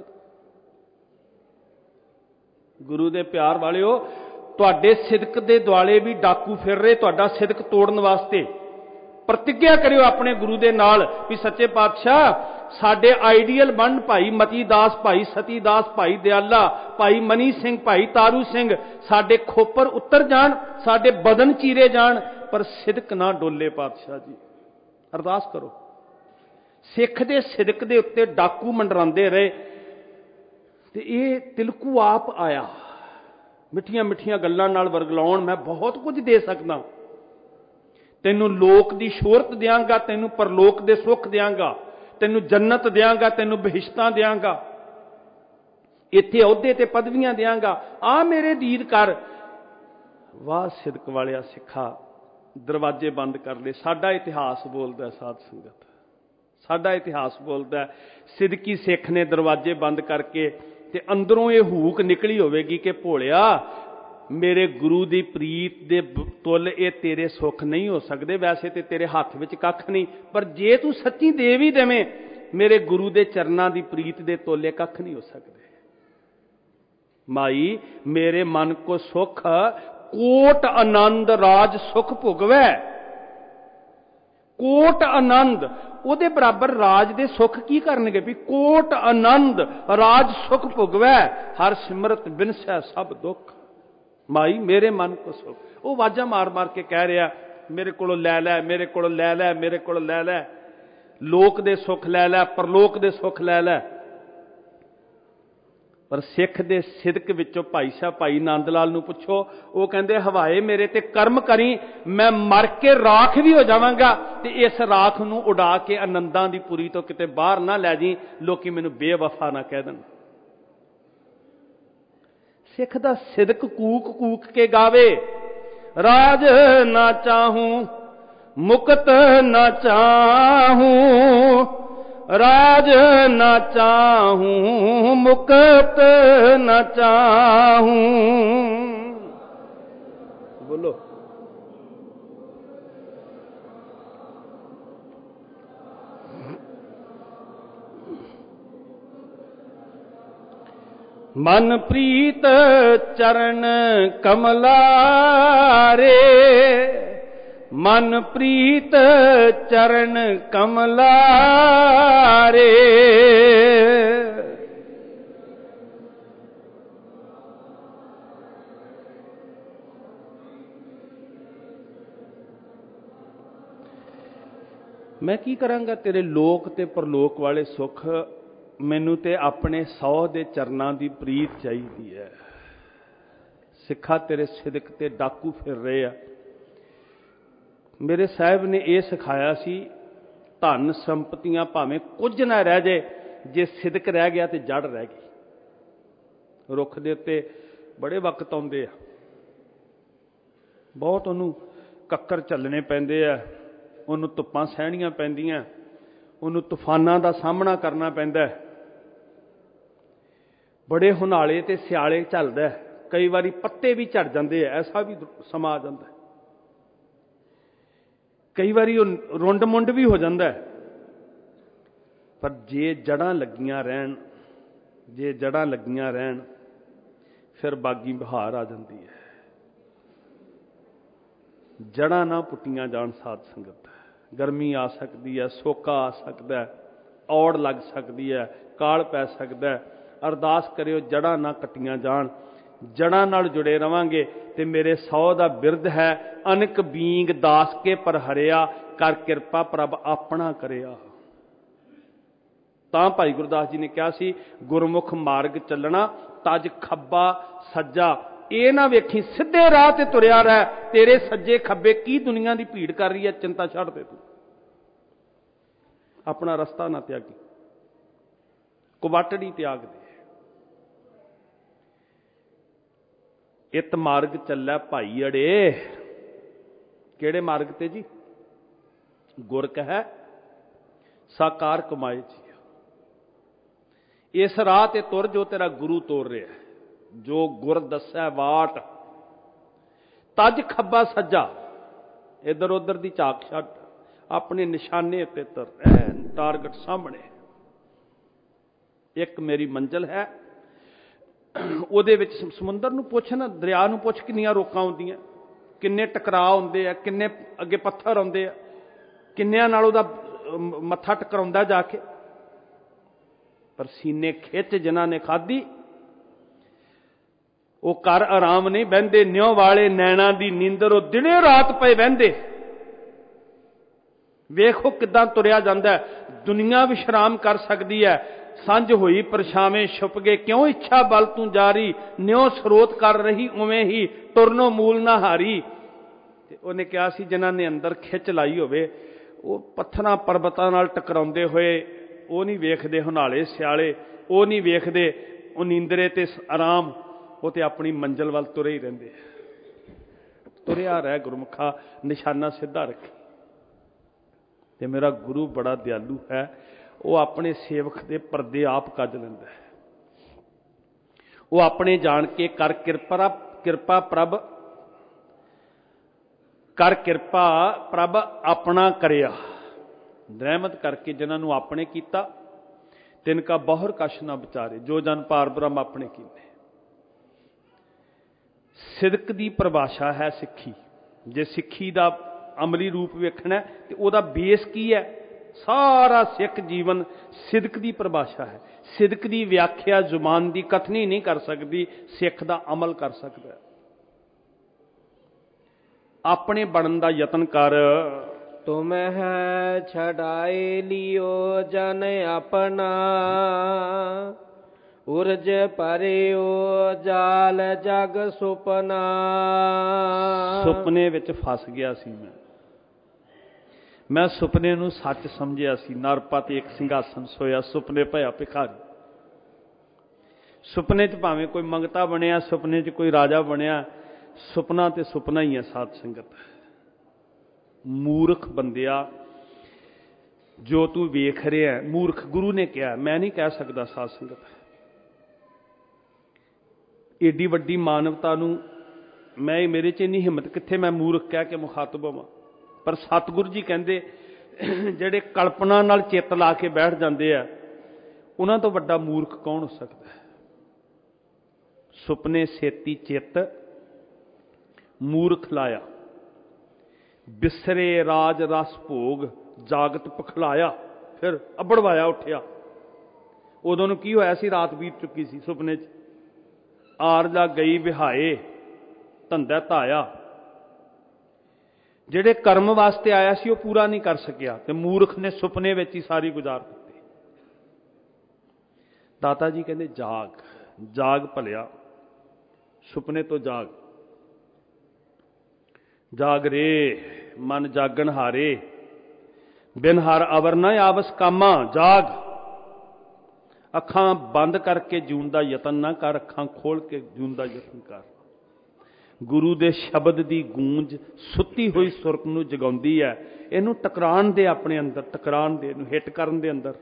ਗੁਰੂ ਦੇ ਪਿਆਰ ਵਾਲਿਓ, ਤੁਹਾਡੇ ਸਿਦਕ ਦੇ ਦੁਆਲੇ ਵੀ ਡਾਕੂ ਫਿਰ ਰਹੇ, ਤੁਹਾਡਾ ਸਿਦਕ ਤੋੜਨ ਵਾਸਤੇ। ਪ੍ਰਤਿੱਗਿਆ ਕਰਿਓ ਆਪਣੇ ਗੁਰੂ ਦੇ ਨਾਲ ਵੀ ਸੱਚੇ ਪਾਤਸ਼ਾਹ ਸਾਡੇ ਆਈਡੀਅਲ ਬਣ ਭਾਈ ਮਤੀ ਦਾਸ, ਭਾਈ ਸਤੀ ਦਾਸ, ਭਾਈ ਦਿਆਲਾ, ਭਾਈ ਮਨੀ ਸਿੰਘ, ਭਾਈ ਤਾਰੂ ਸਿੰਘ, ਸਾਡੇ ਖੋਪਰ ਉਤਰ ਜਾਣ, ਸਾਡੇ ਬਦਨ ਚੀਰੇ ਜਾਣ, ਪਰ ਸਿਦਕ ਨਾ ਡੋਲੇ ਪਾਤਸ਼ਾਹ ਜੀ। ਅਰਦਾਸ ਕਰੋ। ਸਿੱਖ ਦੇ ਸਿਦਕ ਦੇ ਉੱਤੇ ਡਾਕੂ ਮੰਡਰਾਉਂਦੇ ਰਹੇ ਤੇ ਇਹ ਤਿਲਕੂ ਆਪ ਆਇਆ। ਮਿੱਠੀਆਂ ਮਿੱਠੀਆਂ ਗੱਲਾਂ ਨਾਲ ਵਰਗਲਾਉਣ, ਮੈਂ ਬਹੁਤ ਕੁਝ ਦੇ ਸਕਦਾ, ਤੈਨੂੰ ਲੋਕ ਦੀ ਸ਼ੋਹਰਤ ਦਿਆਂਗਾ, ਤੈਨੂੰ ਪਰਲੋਕ ਦੇ ਸੁੱਖ ਦਿਆਂਗਾ, ਤੈਨੂੰ ਜੰਨਤ ਦਿਆਂਗਾ, ਤੈਨੂੰ ਬਹਿਸ਼ਤਾਂ ਦਿਆਂਗਾ, ਇੱਥੇ ਅਹੁਦੇ ਤੇ ਪਦਵੀਆਂ ਦਿਆਂਗਾ, ਆ ਮੇਰੇ ਦੀਦ ਕਰ। ਵਾਹ ਸਿਦਕ ਵਾਲਿਆ ਸਿੱਖਾ, ਦਰਵਾਜ਼ੇ ਬੰਦ ਕਰ ਲਏ। ਸਾਡਾ ਇਤਿਹਾਸ ਬੋਲਦਾ ਸਾਧ ਸੰਗਤ, ਸਾਡਾ ਇਤਿਹਾਸ ਬੋਲਦਾ ਸਿਦਕੀ ਸਿੱਖ ਨੇ ਦਰਵਾਜ਼ੇ ਬੰਦ ਕਰਕੇ, ਤੇ ਅੰਦਰੋਂ ਇਹ ਹੂਕ ਨਿਕਲੀ ਹੋਵੇਗੀ ਕਿ ਭੋਲਿਆ ਮੇਰੇ ਗੁਰੂ ਦੀ ਪ੍ਰੀਤ ਦੇ ਤੁੱਲ ਇਹ ਤੇਰੇ ਸੁੱਖ ਨਹੀਂ ਹੋ ਸਕਦੇ, ਵੈਸੇ ਤੇ ਤੇਰੇ ਹੱਥ ਵਿੱਚ ਕੱਖ ਨਹੀਂ, ਪਰ ਜੇ ਤੂੰ ਸੱਚੀ ਦੇ ਵੀ ਦੇਵੇਂ ਮੇਰੇ ਗੁਰੂ ਦੇ ਚਰਨਾਂ ਦੀ ਪ੍ਰੀਤ ਦੇ ਤੋਲੇ ਕੱਖ ਨਹੀਂ ਹੋ ਸਕਦੇ। ਮਾਈ ਮੇਰੇ ਮਨ ਕੋ ਸੁਖ ਕੋਟ ਆਨੰਦ ਰਾਜ ਸੁਖ ਭੁਗਵੈ। ਕੋਟ ਆਨੰਦ, ਉਹਦੇ ਬਰਾਬਰ ਰਾਜ ਦੇ ਸੁੱਖ ਕੀ ਕਰਨਗੇ ਵੀ ਕੋਟ ਆਨੰਦ ਰਾਜ ਸੁਖ ਭੁਗਵੈ, ਹਰ ਸਿਮਰਤ ਬਿਨਸੈ ਸਭ ਦੁੱਖ। ਮਾਈ ਮੇਰੇ ਮਨ ਕੋ ਸੁਖ। ਉਹ ਆਵਾਜ਼ਾਂ ਮਾਰ ਮਾਰ ਕੇ ਕਹਿ ਰਿਹਾ ਮੇਰੇ ਕੋਲੋਂ ਲੈ ਲੈ, ਮੇਰੇ ਕੋਲੋਂ ਲੈ ਲੈ, ਮੇਰੇ ਕੋਲੋਂ ਲੈ ਲੈ, ਲੋਕ ਦੇ ਸੁੱਖ ਲੈ ਲੈ, ਪਰਲੋਕ ਦੇ ਸੁੱਖ ਲੈ ਲੈ। ਪਰ ਸਿੱਖ ਦੇ ਸਿਦਕ ਵਿੱਚੋਂ ਭਾਈ ਸਾਹਿਬ ਭਾਈ ਨੰਦ ਲਾਲ ਨੂੰ ਪੁੱਛੋ, ਉਹ ਕਹਿੰਦੇ ਹਵਾਏ ਮੇਰੇ ਤੇ ਕਰਮ ਕਰੀ, ਮੈਂ ਮਰ ਕੇ ਰਾਖ ਵੀ ਹੋ ਜਾਵਾਂਗਾ ਤੇ ਇਸ ਰਾਖ ਨੂੰ ਉਡਾ ਕੇ ਆਨੰਦਾਂ ਦੀ ਪੁਰੀ ਤੋਂ ਕਿਤੇ ਬਾਹਰ ਨਾ ਲੈ ਜੀ, ਲੋਕੀ ਮੈਨੂੰ ਬੇਵਫਾ ਨਾ ਕਹਿ ਦੇਣ। ਸਿੱਖ ਦਾ ਸਿਦਕ ਕੂਕ ਕੂਕ ਕੇ ਗਾਵੇ, ਰਾਜ ਨਾ ਚਾਹੂੰ ਮੁਕਤ ਨਾ ਚਾਹੂੰ, ਰਾਜ ਨਾ ਚਾਹੂੰ ਮੁਕਤ ਨਾ ਚਾਹੂੰ। ਬੋਲੋ। ਮਨ ਪ੍ਰੀਤ ਚਰਨ ਕਮਲਾਰੇ, ਮਨ ਪ੍ਰੀਤ ਚਰਨ ਕਮਲਾਰੇ। ਮੈਂ ਕੀ ਕਰਾਂਗਾ ਤੇਰੇ ਲੋਕ ਤੇ ਪਰਲੋਕ ਵਾਲੇ ਸੁੱਖ, ਮੈਨੂੰ ਤੇ ਆਪਣੇ ਸੌ ਦੇ ਚਰਨਾਂ ਦੀ ਪ੍ਰੀਤ ਚਾਹੀਦੀ ਹੈ। ਸਿੱਖਾ ਤੇਰੇ ਸਿਦਕ ਤੇ ਡਾਕੂ ਫਿਰ ਰਹੇ ਆ। ਮੇਰੇ ਸਾਹਿਬ ਨੇ ਇਹ ਸਿਖਾਇਆ ਸੀ, ਧਨ ਸੰਪਤੀਆਂ ਭਾਵੇਂ ਕੁਝ ਨਾ ਰਹਿ ਜਾਏ, ਜੇ ਸਿਦਕ ਰਹਿ ਗਿਆ ਤੇ ਜੜ ਰਹਿ ਗਈ। ਰੁੱਖ ਦੇ ਉੱਤੇ ਬੜੇ ਵਕਤ ਆਉਂਦੇ ਆ, ਬਹੁਤ ਉਹਨੂੰ ਕੱਕਰ ਝੱਲਣੇ ਪੈਂਦੇ ਆ, ਉਹਨੂੰ ਧੁੱਪਾਂ ਸਹਿਣੀਆਂ ਪੈਂਦੀਆਂ, ਉਹਨੂੰ ਤੂਫਾਨਾਂ ਦਾ ਸਾਹਮਣਾ ਕਰਨਾ ਪੈਂਦਾ, ਬੜੇ ਹੁਨਾਲੇ ਤੇ ਸਿਆਲੇ ਝੱਲਦਾ, ਕਈ ਵਾਰੀ ਪੱਤੇ ਵੀ ਝੜ ਜਾਂਦੇ ਆ, ਐਸਾ ਵੀ ਸਮਾਂ ਆ ਜਾਂਦਾ, ਕਈ ਵਾਰੀ ਉਹ ਰੁੰਡ ਮੁੰਡ ਵੀ ਹੋ ਜਾਂਦਾ। ਪਰ ਜੇ ਜੜਾਂ ਲੱਗੀਆਂ ਰਹਿਣ, ਜੇ ਜੜਾਂ ਲੱਗੀਆਂ ਰਹਿਣ ਫਿਰ ਬਾਗੀ ਬਹਾਰ ਆ ਜਾਂਦੀ ਹੈ। ਜੜਾਂ ਨਾ ਪੁੱਟੀਆਂ ਜਾਣ ਸਾਧ ਸੰਗਤ, ਗਰਮੀ ਆ ਸਕਦੀ ਹੈ, ਸੋਕਾ ਆ ਸਕਦਾ, ਔੜ ਲੱਗ ਸਕਦੀ ਹੈ, ਕਾਲ ਪੈ ਸਕਦਾ। ਅਰਦਾਸ ਕਰਿਓ ਜੜਾਂ ਨਾ ਕੱਟੀਆਂ ਜਾਣ। ਜੜਾਂ ਨਾਲ ਜੁੜੇ ਰਵਾਂਗੇ ਤੇ ਮੇਰੇ ਸੌ ਦਾ ਬਿਰਧ ਹੈ, ਅਨਕ ਬੀਂਗ ਦਾਸ ਕੇ ਪਰ ਹਰਿਆ, ਕਰ ਕਿਰਪਾ ਪ੍ਰਭ ਆਪਣਾ ਕਰਿਆ। ਤਾਂ ਭਾਈ ਗੁਰਦਾਸ ਜੀ ਨੇ ਕਿਹਾ ਸੀ, ਗੁਰਮੁਖ ਮਾਰਗ ਚੱਲਣਾ ਤਜ ਖੱਬਾ ਸੱਜਾ। ਇਹ ਨਾ ਵੇਖੀ ਸਿੱਧੇ ਰਾਹ ਤੇ ਤੁਰਿਆ ਰਹਿ, ਤੇਰੇ ਸੱਜੇ ਖੱਬੇ ਕੀ ਦੁਨੀਆ ਦੀ ਭੀੜ ਕਰ ਰਹੀ ਹੈ, ਚਿੰਤਾ ਛੱਡ ਦੇ ਤੂੰ, ਆਪਣਾ ਰਸਤਾ ਨਾ ਤਿਆਗੀ, ਕੁਵੱਟ ਨਹੀਂ ਤਿਆਗ ਦੇ। ਇਤ ਮਾਰਗ ਚੱਲੈ ਭਾਈ ਅੜੇ। ਕਿਹੜੇ ਮਾਰਗ ਤੇ ਜੀ? ਗੁਰ ਕਹੈ ਸਾਕਾਰ ਕਮਾਏ ਜੀ। ਇਸ ਰਾਹ ਤੇ ਤੁਰ ਜੋ ਤੇਰਾ ਗੁਰੂ ਤੋਰ ਰਿਹਾ, ਜੋ ਗੁਰ ਦੱਸੈ ਵਾਟ। ਤਜ ਖੱਬਾ ਸੱਜਾ, ਇੱਧਰ ਉੱਧਰ ਦੀ ਝਾਕ ਛੱਡ, ਆਪਣੇ ਨਿਸ਼ਾਨੇ ਉੱਤੇ ਤੁਰ, ਟਾਰਗੇਟ ਸਾਹਮਣੇ। ਇੱਕ ਮੇਰੀ ਮੰਜ਼ਿਲ ਹੈ, ਉਹਦੇ ਵਿੱਚ ਸਮੁੰਦਰ ਨੂੰ ਪੁੱਛ ਨਾ, ਦਰਿਆ ਨੂੰ ਪੁੱਛ ਕਿੰਨੀਆਂ ਰੋਕਾਂ ਆਉਂਦੀਆਂ, ਕਿੰਨੇ ਟਕਰਾਅ ਹੁੰਦੇ ਆ, ਕਿੰਨੇ ਅੱਗੇ ਪੱਥਰ ਆਉਂਦੇ ਆ। ਕਿੰਨਿਆਂ ਨਾਲ ਉਹਦਾ ਮੱਥਾ ਟਕਰਾਉਂਦਾ ਜਾ ਕੇ, ਪਰ ਸੀਨੇ ਖਿੱਚ ਜਿਨ੍ਹਾਂ ਨੇ ਖਾਧੀ ਉਹ ਘਰ ਆਰਾਮ ਨਹੀਂ ਬਹਿੰਦੇ। ਨਿਉ ਵਾਲੇ ਨੈਣਾ ਦੀ ਨੀਂਦਰ ਉਹ ਦਿਨੇ ਰਾਤ ਪਏ ਬਹਿੰਦੇ। ਵੇਖੋ ਕਿੱਦਾਂ ਤੁਰਿਆ ਜਾਂਦਾ। ਦੁਨੀਆ ਵਿਸ਼ਰਾਮ ਕਰ ਸਕਦੀ ਹੈ। ਸਾਂਝ ਹੋਈ ਪਰਛਾਵੇਂ ਛੁਪ ਗਏ, ਕਿਉਂ ਇੱਛਾ ਬਲ ਤੂੰ ਜਾਰੀ, ਨਿਉ ਸਰੋਤ ਕਰ ਰਹੀ ਉਵੇਂ ਹੀ, ਤੁਰਨੋਂ ਮੂਲ ਨਾ ਹਾਰੀ। ਤੇ ਉਹਨੇ ਕਿਹਾ ਸੀ ਜਿਨ੍ਹਾਂ ਨੇ ਅੰਦਰ ਖਿੱਚ ਲਾਈ ਹੋਵੇ ਉਹ ਪੱਥਰਾਂ ਪਰਬਤਾਂ ਨਾਲ ਟਕਰਾਉਂਦੇ ਹੋਏ ਉਹ ਨਹੀਂ ਵੇਖਦੇ, ਹੁਨਾਲੇ ਸਿਆਲੇ ਉਹ ਨਹੀਂ ਵੇਖਦੇ, ਉਹ ਨੀਂਦਰੇ ਤੇ ਆਰਾਮ, ਉਹ ਤੇ ਆਪਣੀ ਮੰਜ਼ਿਲ ਵੱਲ ਤੁਰੇ ਹੀ ਰਹਿੰਦੇ। ਤੁਰਿਆ ਰਹਿ ਗੁਰਮੁਖਾ, ਨਿਸ਼ਾਨਾ ਸਿੱਧਾ ਰੱਖੇ। ਤੇ ਮੇਰਾ ਗੁਰੂ ਬੜਾ ਦਿਆਲੂ ਹੈ, ਉਹ ਆਪਣੇ ਸੇਵਕ ਦੇ ਪਰਦੇ ਆਪ ਕੱਜ ਲੈਂਦਾ ਹੈ। ਉਹ ਆਪਣੇ ਜਾਣ ਕੇ ਕਰ ਕਿਰਪਾ ਕਿਰਪਾ ਪ੍ਰਭ ਕਰ ਕਿਰਪਾ ਪ੍ਰਭ ਆਪਣਾ ਕਰਿਆ। ਰਹਿਮਤ ਕਰਕੇ ਜਿਨ੍ਹਾਂ ਨੂੰ ਆਪਣੇ ਕੀਤਾ, ਤਿਨ ਕਾ ਬਹੁਰ ਕਛ ਨਾ ਵਿਚਾਰੇ, ਜੋ ਜਨ ਪਾਰ ਬ੍ਰਹਮ ਆਪਣੇ ਕੀਤੇ। ਸਿਦਕ ਦੀ ਪਰਿਭਾਸ਼ਾ ਹੈ ਸਿੱਖੀ। ਜੇ ਸਿੱਖੀ ਦਾ ਅਮਲੀ ਰੂਪ ਵੇਖਣਾ ਤੇ ਉਹਦਾ ਬੇਸ ਕੀ ਹੈ? ਸਾਰਾ ਸਿੱਖ ਜੀਵਨ ਸਿਦਕ ਦੀ ਪਰਿਭਾਸ਼ਾ ਹੈ। ਸਿਦਕ ਦੀ ਵਿਆਖਿਆ ਜ਼ੁਬਾਨ ਦੀ ਕਥਨੀ ਨਹੀਂ ਕਰ ਸਕਦੀ, ਸਿੱਖ ਦਾ ਅਮਲ ਕਰ ਸਕਦਾ। ਆਪਣੇ ਬਣਨ ਦਾ ਯਤਨ ਕਰ। ਤੁਮ ਹੈ ਛਡਾਏ ਲਿਓ ਜਨ ਆਪਣਾ, ਉਰਜ ਭਰਿਓ ਜਾਲ ਜਗ ਸੁਪਨਾ। ਸੁਪਨੇ ਵਿੱਚ ਫਸ ਗਿਆ ਸੀ ਮੈਂ ਮੈਂ ਸੁਪਨੇ ਨੂੰ ਸੱਚ ਸਮਝਿਆ ਸੀ। ਨਰਪਾ ਤੇ ਇੱਕ ਸਿੰਘਾਸਨ ਸੋਇਆ, ਸੁਪਨੇ ਭਇਆ ਭਿਖਾਰੀ। ਸੁਪਨੇ 'ਚ ਭਾਵੇਂ ਕੋਈ ਮੰਗਤਾ ਬਣਿਆ, ਸੁਪਨੇ 'ਚ ਕੋਈ ਰਾਜਾ ਬਣਿਆ, ਸੁਪਨਾ ਤੇ ਸੁਪਨਾ ਹੀ ਹੈ ਸਾਧ ਸੰਗਤ। ਮੂਰਖ ਬੰਦਿਆ, ਜੋ ਤੂੰ ਵੇਖ ਰਿਹਾ ਮੂਰਖ, ਗੁਰੂ ਨੇ ਕਿਹਾ, ਮੈਂ ਨਹੀਂ ਕਹਿ ਸਕਦਾ ਸਾਧ ਸੰਗਤ। ਏਡੀ ਵੱਡੀ ਮਾਨਵਤਾ ਨੂੰ ਮੈਂ, ਮੇਰੇ 'ਚ ਇੰਨੀ ਹਿੰਮਤ ਕਿੱਥੇ ਮੈਂ ਮੂਰਖ ਕਹਿ ਕੇ ਮੁਖਾਤਬ ਹੋਵਾਂ। ਪਰ ਸਤਿਗੁਰੂ ਜੀ ਕਹਿੰਦੇ ਜਿਹੜੇ ਕਲਪਨਾ ਨਾਲ ਚਿੱਤ ਲਾ ਕੇ ਬੈਠ ਜਾਂਦੇ ਆ, ਉਹਨਾਂ ਤੋਂ ਵੱਡਾ ਮੂਰਖ ਕੌਣ ਹੋ ਸਕਦਾ ਹੈ? ਸੁਪਨੇ ਸੇਤੀ ਚਿੱਤ ਮੂਰਖ ਲਾਇਆ, ਬਿਸਰੇ ਰਾਜ ਰਸ ਭੋਗ, ਜਾਗਤ ਪਖਲਾਇਆ। ਫਿਰ ਅਬੜਵਾਇਆ ਉੱਠਿਆ। ਉਦੋਂ ਨੂੰ ਕੀ ਹੋਇਆ ਸੀ? ਰਾਤ ਬੀਤ ਚੁੱਕੀ ਸੀ। ਸੁਪਨੇ 'ਚ ਆਰਜਾ ਗਈ ਵਿਹਾਏ, ਧੰਦਾ ਧਾਇਆ। ਜਿਹੜੇ ਕਰਮ ਵਾਸਤੇ ਆਇਆ ਸੀ ਉਹ ਪੂਰਾ ਨਹੀਂ ਕਰ ਸਕਿਆ, ਤੇ ਮੂਰਖ ਨੇ ਸੁਪਨੇ ਵਿੱਚ ਹੀ ਸਾਰੀ ਗੁਜ਼ਾਰ ਦਿੱਤੀ। ਦਾਤਾ ਜੀ ਕਹਿੰਦੇ ਜਾਗ, ਜਾਗ ਭਲਿਆ, ਸੁਪਨੇ ਤੋਂ ਜਾਗ। ਜਾਗ ਰੇ ਮਨ ਜਾਗਣ ਹਾਰੇ, ਬਿਨ ਹਰ ਅਵਰ ਨਾ ਆਵਸ ਕਾਮਾ। ਜਾਗ, ਅੱਖਾਂ ਬੰਦ ਕਰਕੇ ਜਿਉਣ ਦਾ ਯਤਨ ਨਾ ਕਰ, ਅੱਖਾਂ ਖੋਲ ਕੇ ਜਿਉਣ ਦਾ ਯਤਨ ਕਰ। ਗੁਰੂ ਦੇ ਸ਼ਬਦ ਦੀ ਗੂੰਜ ਸੁੱਤੀ ਹੋਈ ਸੁਰਤ ਨੂੰ ਜਗਾਉਂਦੀ ਹੈ। ਇਹਨੂੰ ਟਕਰਾਉਣ ਦੇ, ਆਪਣੇ ਅੰਦਰ ਟਕਰਾਉਣ ਦੇ, ਇਹਨੂੰ ਹਿੱਟ ਕਰਨ ਦੇ ਅੰਦਰ।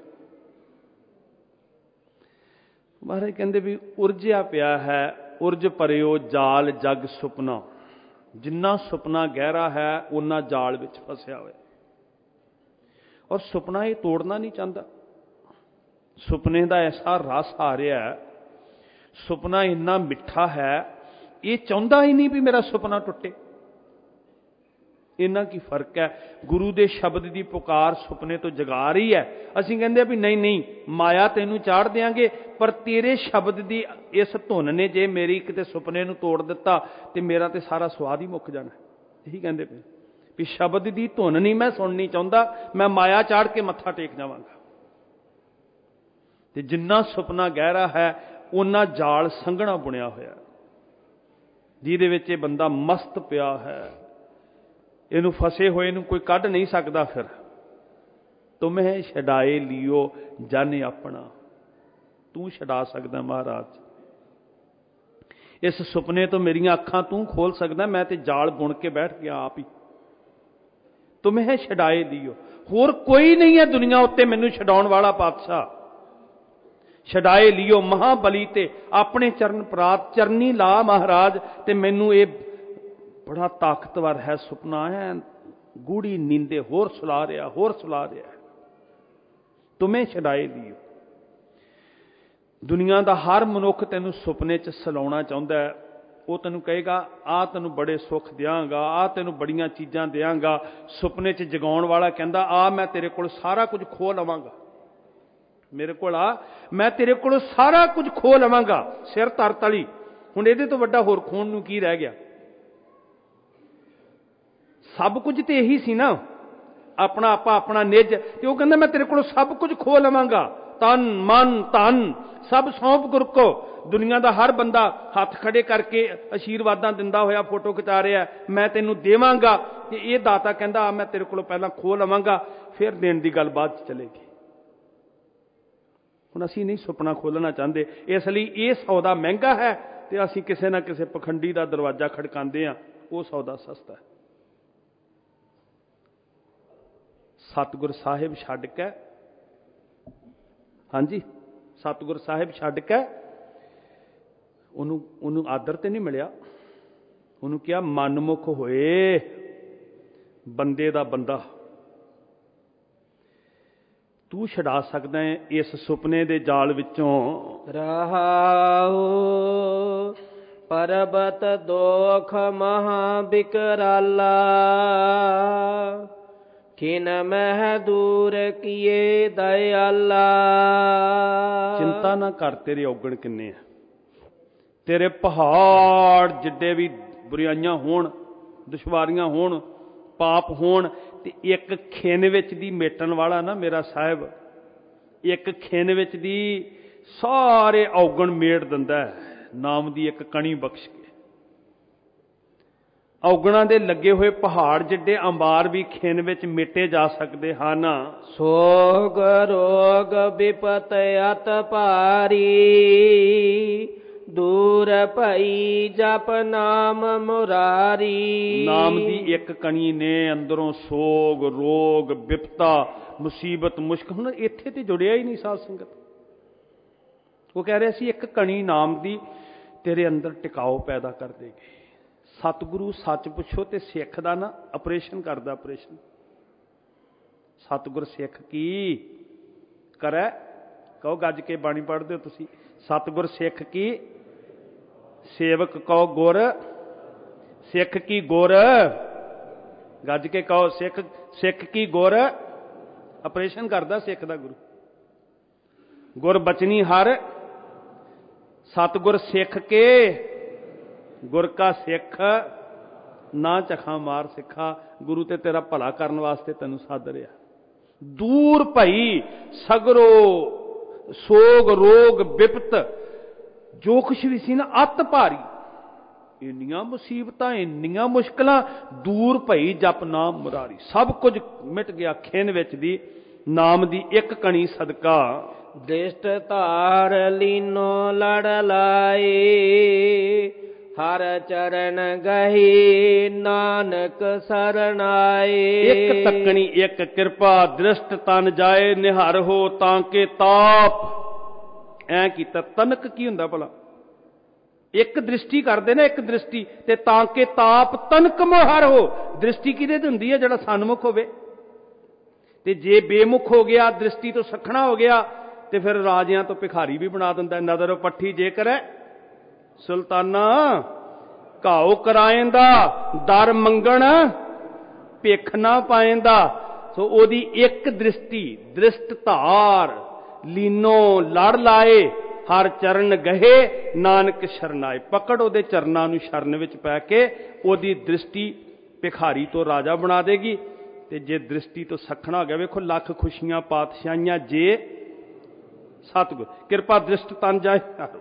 ਮਹਾਰਾਜ ਕਹਿੰਦੇ ਵੀ ਉਰਜਿਆ ਪਿਆ ਹੈ, ਉਰਜ ਭਰਿਓ ਜਾਲ ਜਗ ਸੁਪਨਾ। ਜਿੰਨਾ ਸੁਪਨਾ ਗਹਿਰਾ ਹੈ ਉਹਨਾਂ ਜਾਲ ਵਿੱਚ ਫਸਿਆ ਹੋਇਆ। ਔਰ ਸੁਪਨਾ ਇਹ ਤੋੜਨਾ ਨਹੀਂ ਚਾਹੁੰਦਾ। ਸੁਪਨੇ ਦਾ ਐਸਾ ਰਸ ਆ ਰਿਹਾ, ਸੁਪਨਾ ਇੰਨਾ ਮਿੱਠਾ ਹੈ, ਇਹ ਚਾਹੁੰਦਾ ਹੀ ਨਹੀਂ ਵੀ ਮੇਰਾ ਸੁਪਨਾ ਟੁੱਟੇ। ਇੰਨਾ ਕੀ ਫਰਕ ਹੈ? ਗੁਰੂ ਦੇ ਸ਼ਬਦ ਦੀ ਪੁਕਾਰ ਸੁਪਨੇ ਤੋਂ ਜਗਾ ਰਹੀ ਹੈ। ਅਸੀਂ ਕਹਿੰਦੇ ਵੀ ਨਹੀਂ ਨਹੀਂ, ਮਾਇਆ ਤੈਨੂੰ ਚਾੜ ਦਿਆਂਗੇ, ਪਰ ਤੇਰੇ ਸ਼ਬਦ ਦੀ ਇਸ ਧੁਨ ਨੇ ਜੇ ਮੇਰੀ ਕਿਤੇ ਸੁਪਨੇ ਨੂੰ ਤੋੜ ਦਿੱਤਾ ਤੇ ਮੇਰਾ ਤੇ ਸਾਰਾ ਸਵਾਦ ਹੀ ਮੁੱਕ ਜਾਣਾ। ਇਹੀ ਕਹਿੰਦੇ ਪਏ ਵੀ ਸ਼ਬਦ ਦੀ ਧੁਨ ਨਹੀਂ ਮੈਂ ਸੁਣਨੀ ਚਾਹੁੰਦਾ, ਮੈਂ ਮਾਇਆ ਚਾੜ ਕੇ ਮੱਥਾ ਟੇਕ ਜਾਵਾਂਗਾ। ਤੇ ਜਿੰਨਾ ਸੁਪਨਾ ਗਹਿਰਾ ਹੈ ਉਹਨਾਂ ਜਾਲ ਸੰਘਣਾ ਬੁਣਿਆ ਹੋਇਆ, ਜਿਹਦੇ ਵਿੱਚ ਇਹ ਬੰਦਾ ਮਸਤ ਪਿਆ ਹੈ। ਇਹਨੂੰ ਫਸੇ ਹੋਏ ਨੂੰ ਕੋਈ ਕੱਢ ਨਹੀਂ ਸਕਦਾ। ਫਿਰ ਤੁਮੇ ਛਡਾਏ ਲਿਓ ਜਨ ਆਪਣਾ, ਤੂੰ ਛਡਾ ਸਕਦਾ ਮਹਾਰਾਜ। ਇਸ ਸੁਪਨੇ ਤੋਂ ਮੇਰੀਆਂ ਅੱਖਾਂ ਤੂੰ ਖੋਲ ਸਕਦਾ, ਮੈਂ ਤੇ ਜਾਲ ਬੁਣ ਕੇ ਬੈਠ ਗਿਆ ਆਪ ਹੀ। ਤੁਮੇ ਛਡਾਏ ਲਿਓ, ਹੋਰ ਕੋਈ ਨਹੀਂ ਹੈ ਦੁਨੀਆ ਉੱਤੇ ਮੈਨੂੰ ਛਡਾਉਣ ਵਾਲਾ ਪਾਤਸ਼ਾਹ। ਛਡਾਏ ਲਿਓ ਮਹਾਬਲੀ ਤੇ ਆਪਣੇ ਚਰਨ ਪ੍ਰਾਤ, ਚਰਨੀ ਲਾ ਮਹਾਰਾਜ। ਤੇ ਮੈਨੂੰ ਇਹ ਬੜਾ ਤਾਕਤਵਰ ਹੈ ਸੁਪਨਾ ਹੈ, ਗੂੜੀ ਨੀਂਦੇ ਹੋਰ ਸੁਲਾ ਰਿਹਾ, ਹੋਰ ਸੁਲਾ ਰਿਹਾ। ਤੁਮੇ ਛਡਾਏ ਲਿਓ। ਦੁਨੀਆ ਦਾ ਹਰ ਮਨੁੱਖ ਤੈਨੂੰ ਸੁਪਨੇ 'ਚ ਸਲਾਉਣਾ ਚਾਹੁੰਦਾ ਹੈ, ਉਹ ਤੈਨੂੰ ਕਹੇਗਾ ਆਹ ਤੈਨੂੰ ਬੜੇ ਸੁੱਖ ਦਿਆਂਗਾ, ਆਹ ਤੈਨੂੰ ਬੜੀਆਂ ਚੀਜ਼ਾਂ ਦਿਆਂਗਾ। ਸੁਪਨੇ 'ਚ ਜਗਾਉਣ ਵਾਲਾ ਕਹਿੰਦਾ ਆ ਮੈਂ ਤੇਰੇ ਕੋਲ ਸਾਰਾ ਕੁਝ ਖੋਹ ਲਵਾਂਗਾ, ਮੇਰੇ ਕੋਲ ਆ ਮੈਂ ਤੇਰੇ ਕੋਲ ਸਾਰਾ ਕੁਝ ਖੋਹ ਲਵਾਂਗਾ। ਸਿਰ ਧਰ ਤਲੀ। ਹੁਣ ਇਹਦੇ ਤੋਂ ਵੱਡਾ ਹੋਰ ਖੋਣ ਨੂੰ ਕੀ ਰਹਿ ਗਿਆ? ਸਭ ਕੁਝ ਤੇ ਇਹੀ ਸੀ ਨਾ, ਆਪਣਾ ਆਪਾ ਆਪਣਾ ਨਿੱਜ। ਤੇ ਉਹ ਕਹਿੰਦਾ ਮੈਂ ਤੇਰੇ ਕੋਲ ਸਭ ਕੁਝ ਖੋਹ ਲਵਾਂਗਾ, ਤਨ ਮਨ ਧਨ ਸਭ ਸੌਂਪ ਗੁਰ ਕੋ। ਦੁਨੀਆ ਦਾ ਹਰ ਬੰਦਾ ਹੱਥ ਖੜੇ ਕਰਕੇ ਅਸ਼ੀਰਵਾਦਾਂ ਦਿੰਦਾ ਹੋਇਆ ਫੋਟੋ ਖਿਚਾ ਰਿਹਾ, ਮੈਂ ਤੈਨੂੰ ਦੇਵਾਂਗਾ। ਤੇ ਇਹ ਦਾਤਾ ਕਹਿੰਦਾ ਮੈਂ ਤੇਰੇ ਕੋਲੋਂ ਪਹਿਲਾਂ ਖੋਹ ਲਵਾਂਗਾ, ਫਿਰ ਦੇਣ ਦੀ ਗੱਲ ਬਾਅਦ 'ਚ ਚਲੇਗੀ। ਹੁਣ ਅਸੀਂ ਨਹੀਂ ਸੁਪਨਾ ਖੋਲਣਾ ਚਾਹੁੰਦੇ, ਇਸ ਲਈ ਇਹ ਸੌਦਾ ਮਹਿੰਗਾ ਹੈ ਤੇ ਅਸੀਂ ਕਿਸੇ ਨਾ ਕਿਸੇ ਪਖੰਡੀ ਦਾ ਦਰਵਾਜ਼ਾ ਖੜਕਾਉਂਦੇ ਹਾਂ। ਉਹ ਸੌਦਾ ਸਸਤਾ ਹੈ। ਸਤਿਗੁਰ ਸਾਹਿਬ ਛੱਡ ਕੇ, ਹਾਂਜੀ ਸਤਿਗੁਰ ਸਾਹਿਬ ਛੱਡ ਕੇ ਉਹਨੂੰ ਉਹਨੂੰ ਆਦਰ ਤੇ ਨਹੀਂ ਮਿਲਿਆ। ਉਹਨੂੰ ਕਿਹਾ ਮਨਮੁਖ ਹੋਏ ਬੰਦੇ ਦਾ ਬੰਦਾ, ਤੂੰ ਛਡਾ ਸਕਦਾ ਹੈ ਇਸ ਸੁਪਨੇ ਦੇ ਜਾਲ ਵਿੱਚੋਂ। ਰਹਾਉ ਪਰਬਤ ਦੋਖ ਮਹਾ ਬਿਕਰਾਲਾ, ਕਿਨ ਮਹਿ ਦੂਰ ਕੀਏ ਦਇਆਲਾ। ਚਿੰਤਾ ਨਾ ਕਰ, ਤੇਰੇ ਔਗਣ ਕਿੰਨੇ ਆ। ਤੇਰੇ ਪਹਾੜ ਜਿੱਡੇ ਵੀ ਬੁਰਾਈਆਂ ਹੋਣ, ਦੁਸ਼ਵਾਰੀਆਂ ਹੋਣ, ਪਾਪ ਹੋਣ, ਤੇ ਇੱਕ ਖਿੰਨ ਵਿੱਚ ਦੀ ਮੇਟਣ ਵਾਲਾ ਨਾ ਮੇਰਾ ਸਾਹਿਬ, ਇੱਕ ਖਿੰਨ ਵਿੱਚ ਦੀ ਸਾਰੇ ਔਗਣ ਮੇਟ ਦਿੰਦਾ ਹੈ, ਨਾਮ ਦੀ ਇੱਕ ਕਣੀ ਬਖਸ਼ ਕੇ। ਔਗਣਾਂ ਦੇ ਲੱਗੇ ਹੋਏ ਪਹਾੜ ਜਿੱਡੇ ਅੰਬਾਰ ਵੀ ਖਿੰਨ ਵਿੱਚ ਮੇਟੇ ਜਾ ਸਕਦੇ ਹਨ। ਸੋਗ ਰੋਗ ਵਿਪਤ ਅਤ ਭਾਰੀ, ਦੂਰ ਭਈ ਜਪ ਨਾਮ ਮੁਰਾਰੀ। ਨਾਮ ਦੀ ਇੱਕ ਕਣੀ ਨੇ ਅੰਦਰੋਂ ਸੋਗ ਰੋਗ ਵਿਪਤਾ ਮੁਸੀਬਤ ਮੁਸ਼ਕ। ਹੁਣ ਇੱਥੇ ਤੇ ਜੁੜਿਆ ਹੀ ਨਹੀਂ ਸਾਧ ਸੰਗਤ। ਉਹ ਕਹਿ ਰਿਹਾ ਸੀ ਇੱਕ ਕਣੀ ਨਾਮ ਦੀ ਤੇਰੇ ਅੰਦਰ ਟਿਕਾਓ ਪੈਦਾ ਕਰ ਦੇਗੀ। ਸਤਿਗੁਰੂ ਸੱਚ ਪੁੱਛੋ ਤੇ ਸਿੱਖ ਦਾ ਨਾ ਆਪਰੇਸ਼ਨ ਕਰਦਾ, ਆਪਰੇਸ਼ਨ। ਸਤਿਗੁਰ ਸਿੱਖ ਕੀ ਕਰੈ, ਕਹੋ ਗੱਜ ਕੇ ਬਾਣੀ ਪੜ੍ਹਦੇ ਹੋ ਤੁਸੀਂ। ਸਤਿਗੁਰ ਸਿੱਖ ਕੀ ਸੇਵਕ ਕਹੋ ਗੁਰ, ਸਿੱਖ ਕੀ ਗੁਰ, ਗੱਜ ਕੇ ਕਹੋ ਸਿੱਖ ਸਿੱਖ ਕੀ ਗੁਰ। ਆਪਰੇਸ਼ਨ ਕਰਦਾ ਸਿੱਖ ਦਾ ਗੁਰੂ। ਗੁਰ ਬਚਨੀ ਹਰ, ਸਤਿਗੁਰ ਸਿੱਖ ਕੇ ਗੁਰ ਕਾ ਸਿੱਖ ਨਾ ਚਖਾ ਮਾਰ ਸਿੱਖਾ। ਗੁਰੂ ਤੇ ਤੇਰਾ ਭਲਾ ਕਰਨ ਵਾਸਤੇ ਤੈਨੂੰ ਸੱਦ ਰਿਹਾ। ਦੂਰ ਭਈ ਸਗਰੋ ਸੋਗ ਰੋਗ ਵਿਪਤ, ਜੋ ਕੁਛ ਵੀ ਸੀ ਨਾ ਅਤ ਭਾਰੀ, ਇੰਨੀਆਂ ਮੁਸੀਬਤਾਂ ਇੰਨੀਆਂ ਮੁਸ਼ਕਲਾਂ, ਦੂਰ ਭਈ ਜਪ ਨਾਮ ਮੁਰਾਰੀ। ਸਭ ਕੁਝ ਮਿਟ ਗਿਆ ਖਿੰਨ ਵਿੱਚ ਦੀ ਨਾਮ ਦੀ ਇੱਕ ਕਣੀ ਸਦਕਾ। ਦ੍ਰਿਸ਼ਟ ਧਾਰ ਲੀਨੋ ਲੜ ਲਾਏ, ਹਰ ਚਰਨ ਗਹੀ ਨਾਨਕ ਸਰਣਾਏ। ਇੱਕ ਤੱਕਣੀ ਇੱਕ ਕਿਰਪਾ, ਦ੍ਰਿਸ਼ਟ ਤਨ ਜਾਏ ਨਿਹਰ ਹੋ ਤਾਂ ਕੇ ਤਾਪ। ਐ ਕੀਤਾ। ਤਨਕ ਕੀ ਹੁੰਦਾ ਭਲਾ? ਇੱਕ ਦ੍ਰਿਸ਼ਟੀ ਕਰਦੇ ਨਾ, ਇੱਕ ਦ੍ਰਿਸ਼ਟੀ ਤੇ ਤਾਂ ਕੇ ਤਾਪ ਤਨਕ ਮੋਹਰ ਹੋ। ਦ੍ਰਿਸ਼ਟੀ ਕਿਹਦੇ ਤੇ ਹੁੰਦੀ ਹੈ? ਜਿਹੜਾ ਸਨਮੁਖ ਹੋਵੇ। ਤੇ ਜੇ ਬੇਮੁਖ ਹੋ ਗਿਆ, ਦ੍ਰਿਸ਼ਟੀ ਤੋਂ ਸਖਣਾ ਹੋ ਗਿਆ, ਤੇ ਫਿਰ ਰਾਜਿਆਂ ਤੋਂ ਭਿਖਾਰੀ ਵੀ ਬਣਾ ਦਿੰਦਾ। ਨਦਰ ਪੱਠੀ ਜੇਕਰ ਹੈ ਸੁਲਤਾਨਾ, ਘਾਉ ਕਰਾਏਂਦਾ ਦਰ ਮੰਗਣ ਭਿੱਖ ਨਾ ਪਾਏਂਦਾ। ਸੋ ਉਹਦੀ ਇੱਕ ਦ੍ਰਿਸ਼ਟੀ, ਦ੍ਰਿਸ਼ਟ ਧਾਰ ਲੀਨੋ ਲੜ ਲਾਏ, ਹਰ ਚਰਨ ਗਹੇ ਨਾਨਕ ਸ਼ਰਨਾਏ। ਪਕੜ ਉਹਦੇ ਚਰਨਾਂ ਨੂੰ ਸ਼ਰਨ ਵਿੱਚ ਪੈ ਕੇ ਉਹਦੀ ਦ੍ਰਿਸ਼ਟੀ ਭਿਖਾਰੀ ਤੋਂ ਰਾਜਾ ਬਣਾ ਦੇਗੀ। ਤੇ ਜੇ ਦ੍ਰਿਸ਼ਟੀ ਤੋਂ ਸਖਣਾ ਹੋ ਗਿਆ, ਵੇਖੋ ਲੱਖ ਖੁਸ਼ੀਆਂ ਪਾਤਸ਼ਾਹੀਆਂ ਜੇ ਸਤਿਗੁਰ ਕਿਰਪਾ ਦ੍ਰਿਸ਼ਟ ਤਨ ਜਾਏ।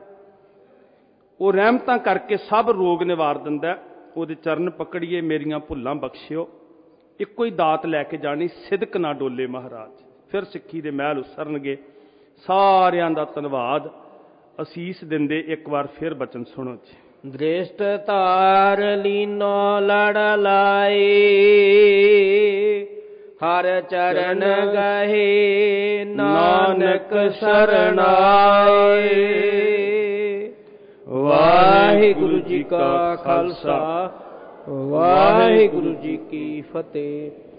ਉਹ ਰਹਿਮਤਾਂ ਕਰਕੇ ਸਭ ਰੋਗ ਨਿਵਾਰ ਦਿੰਦਾ। ਉਹਦੇ ਚਰਨ ਪਕੜੀਏ, ਮੇਰੀਆਂ ਭੁੱਲਾਂ ਬਖਸ਼ਿਓ। ਇੱਕੋ ਹੀ ਦਾਤ ਲੈ ਕੇ ਜਾਣੀ, ਸਿਦਕ ਨਾ ਡੋਲੇ ਮਹਾਰਾਜ। ਫਿਰ ਸਿੱਖੀ ਦੇ ਮਹਿਲ ਉਸਰਨਗੇ। ਸਾਰਿਆਂ ਦਾ ਧੰਨਵਾਦ। ਅਸੀਸ ਦਿੰਦੇ ਇੱਕ ਵਾਰ ਫਿਰ ਬਚਨ ਸੁਣੋ ਜੀ। ਦ੍ਰਿਸ਼ਟ ਧਾਰ ਲੀਨੋ ਲੜ ਲਾਏ, ਹਰ ਚਰਨ ਗਹੇ ਨਾਨਕ ਸਰਣਾਏ। ਵਾਹਿਗੁਰੂ ਜੀ ਕਾ ਖਾਲਸਾ, ਵਾਹਿਗੁਰੂ ਜੀ ਕੀ ਫਤਿਹ।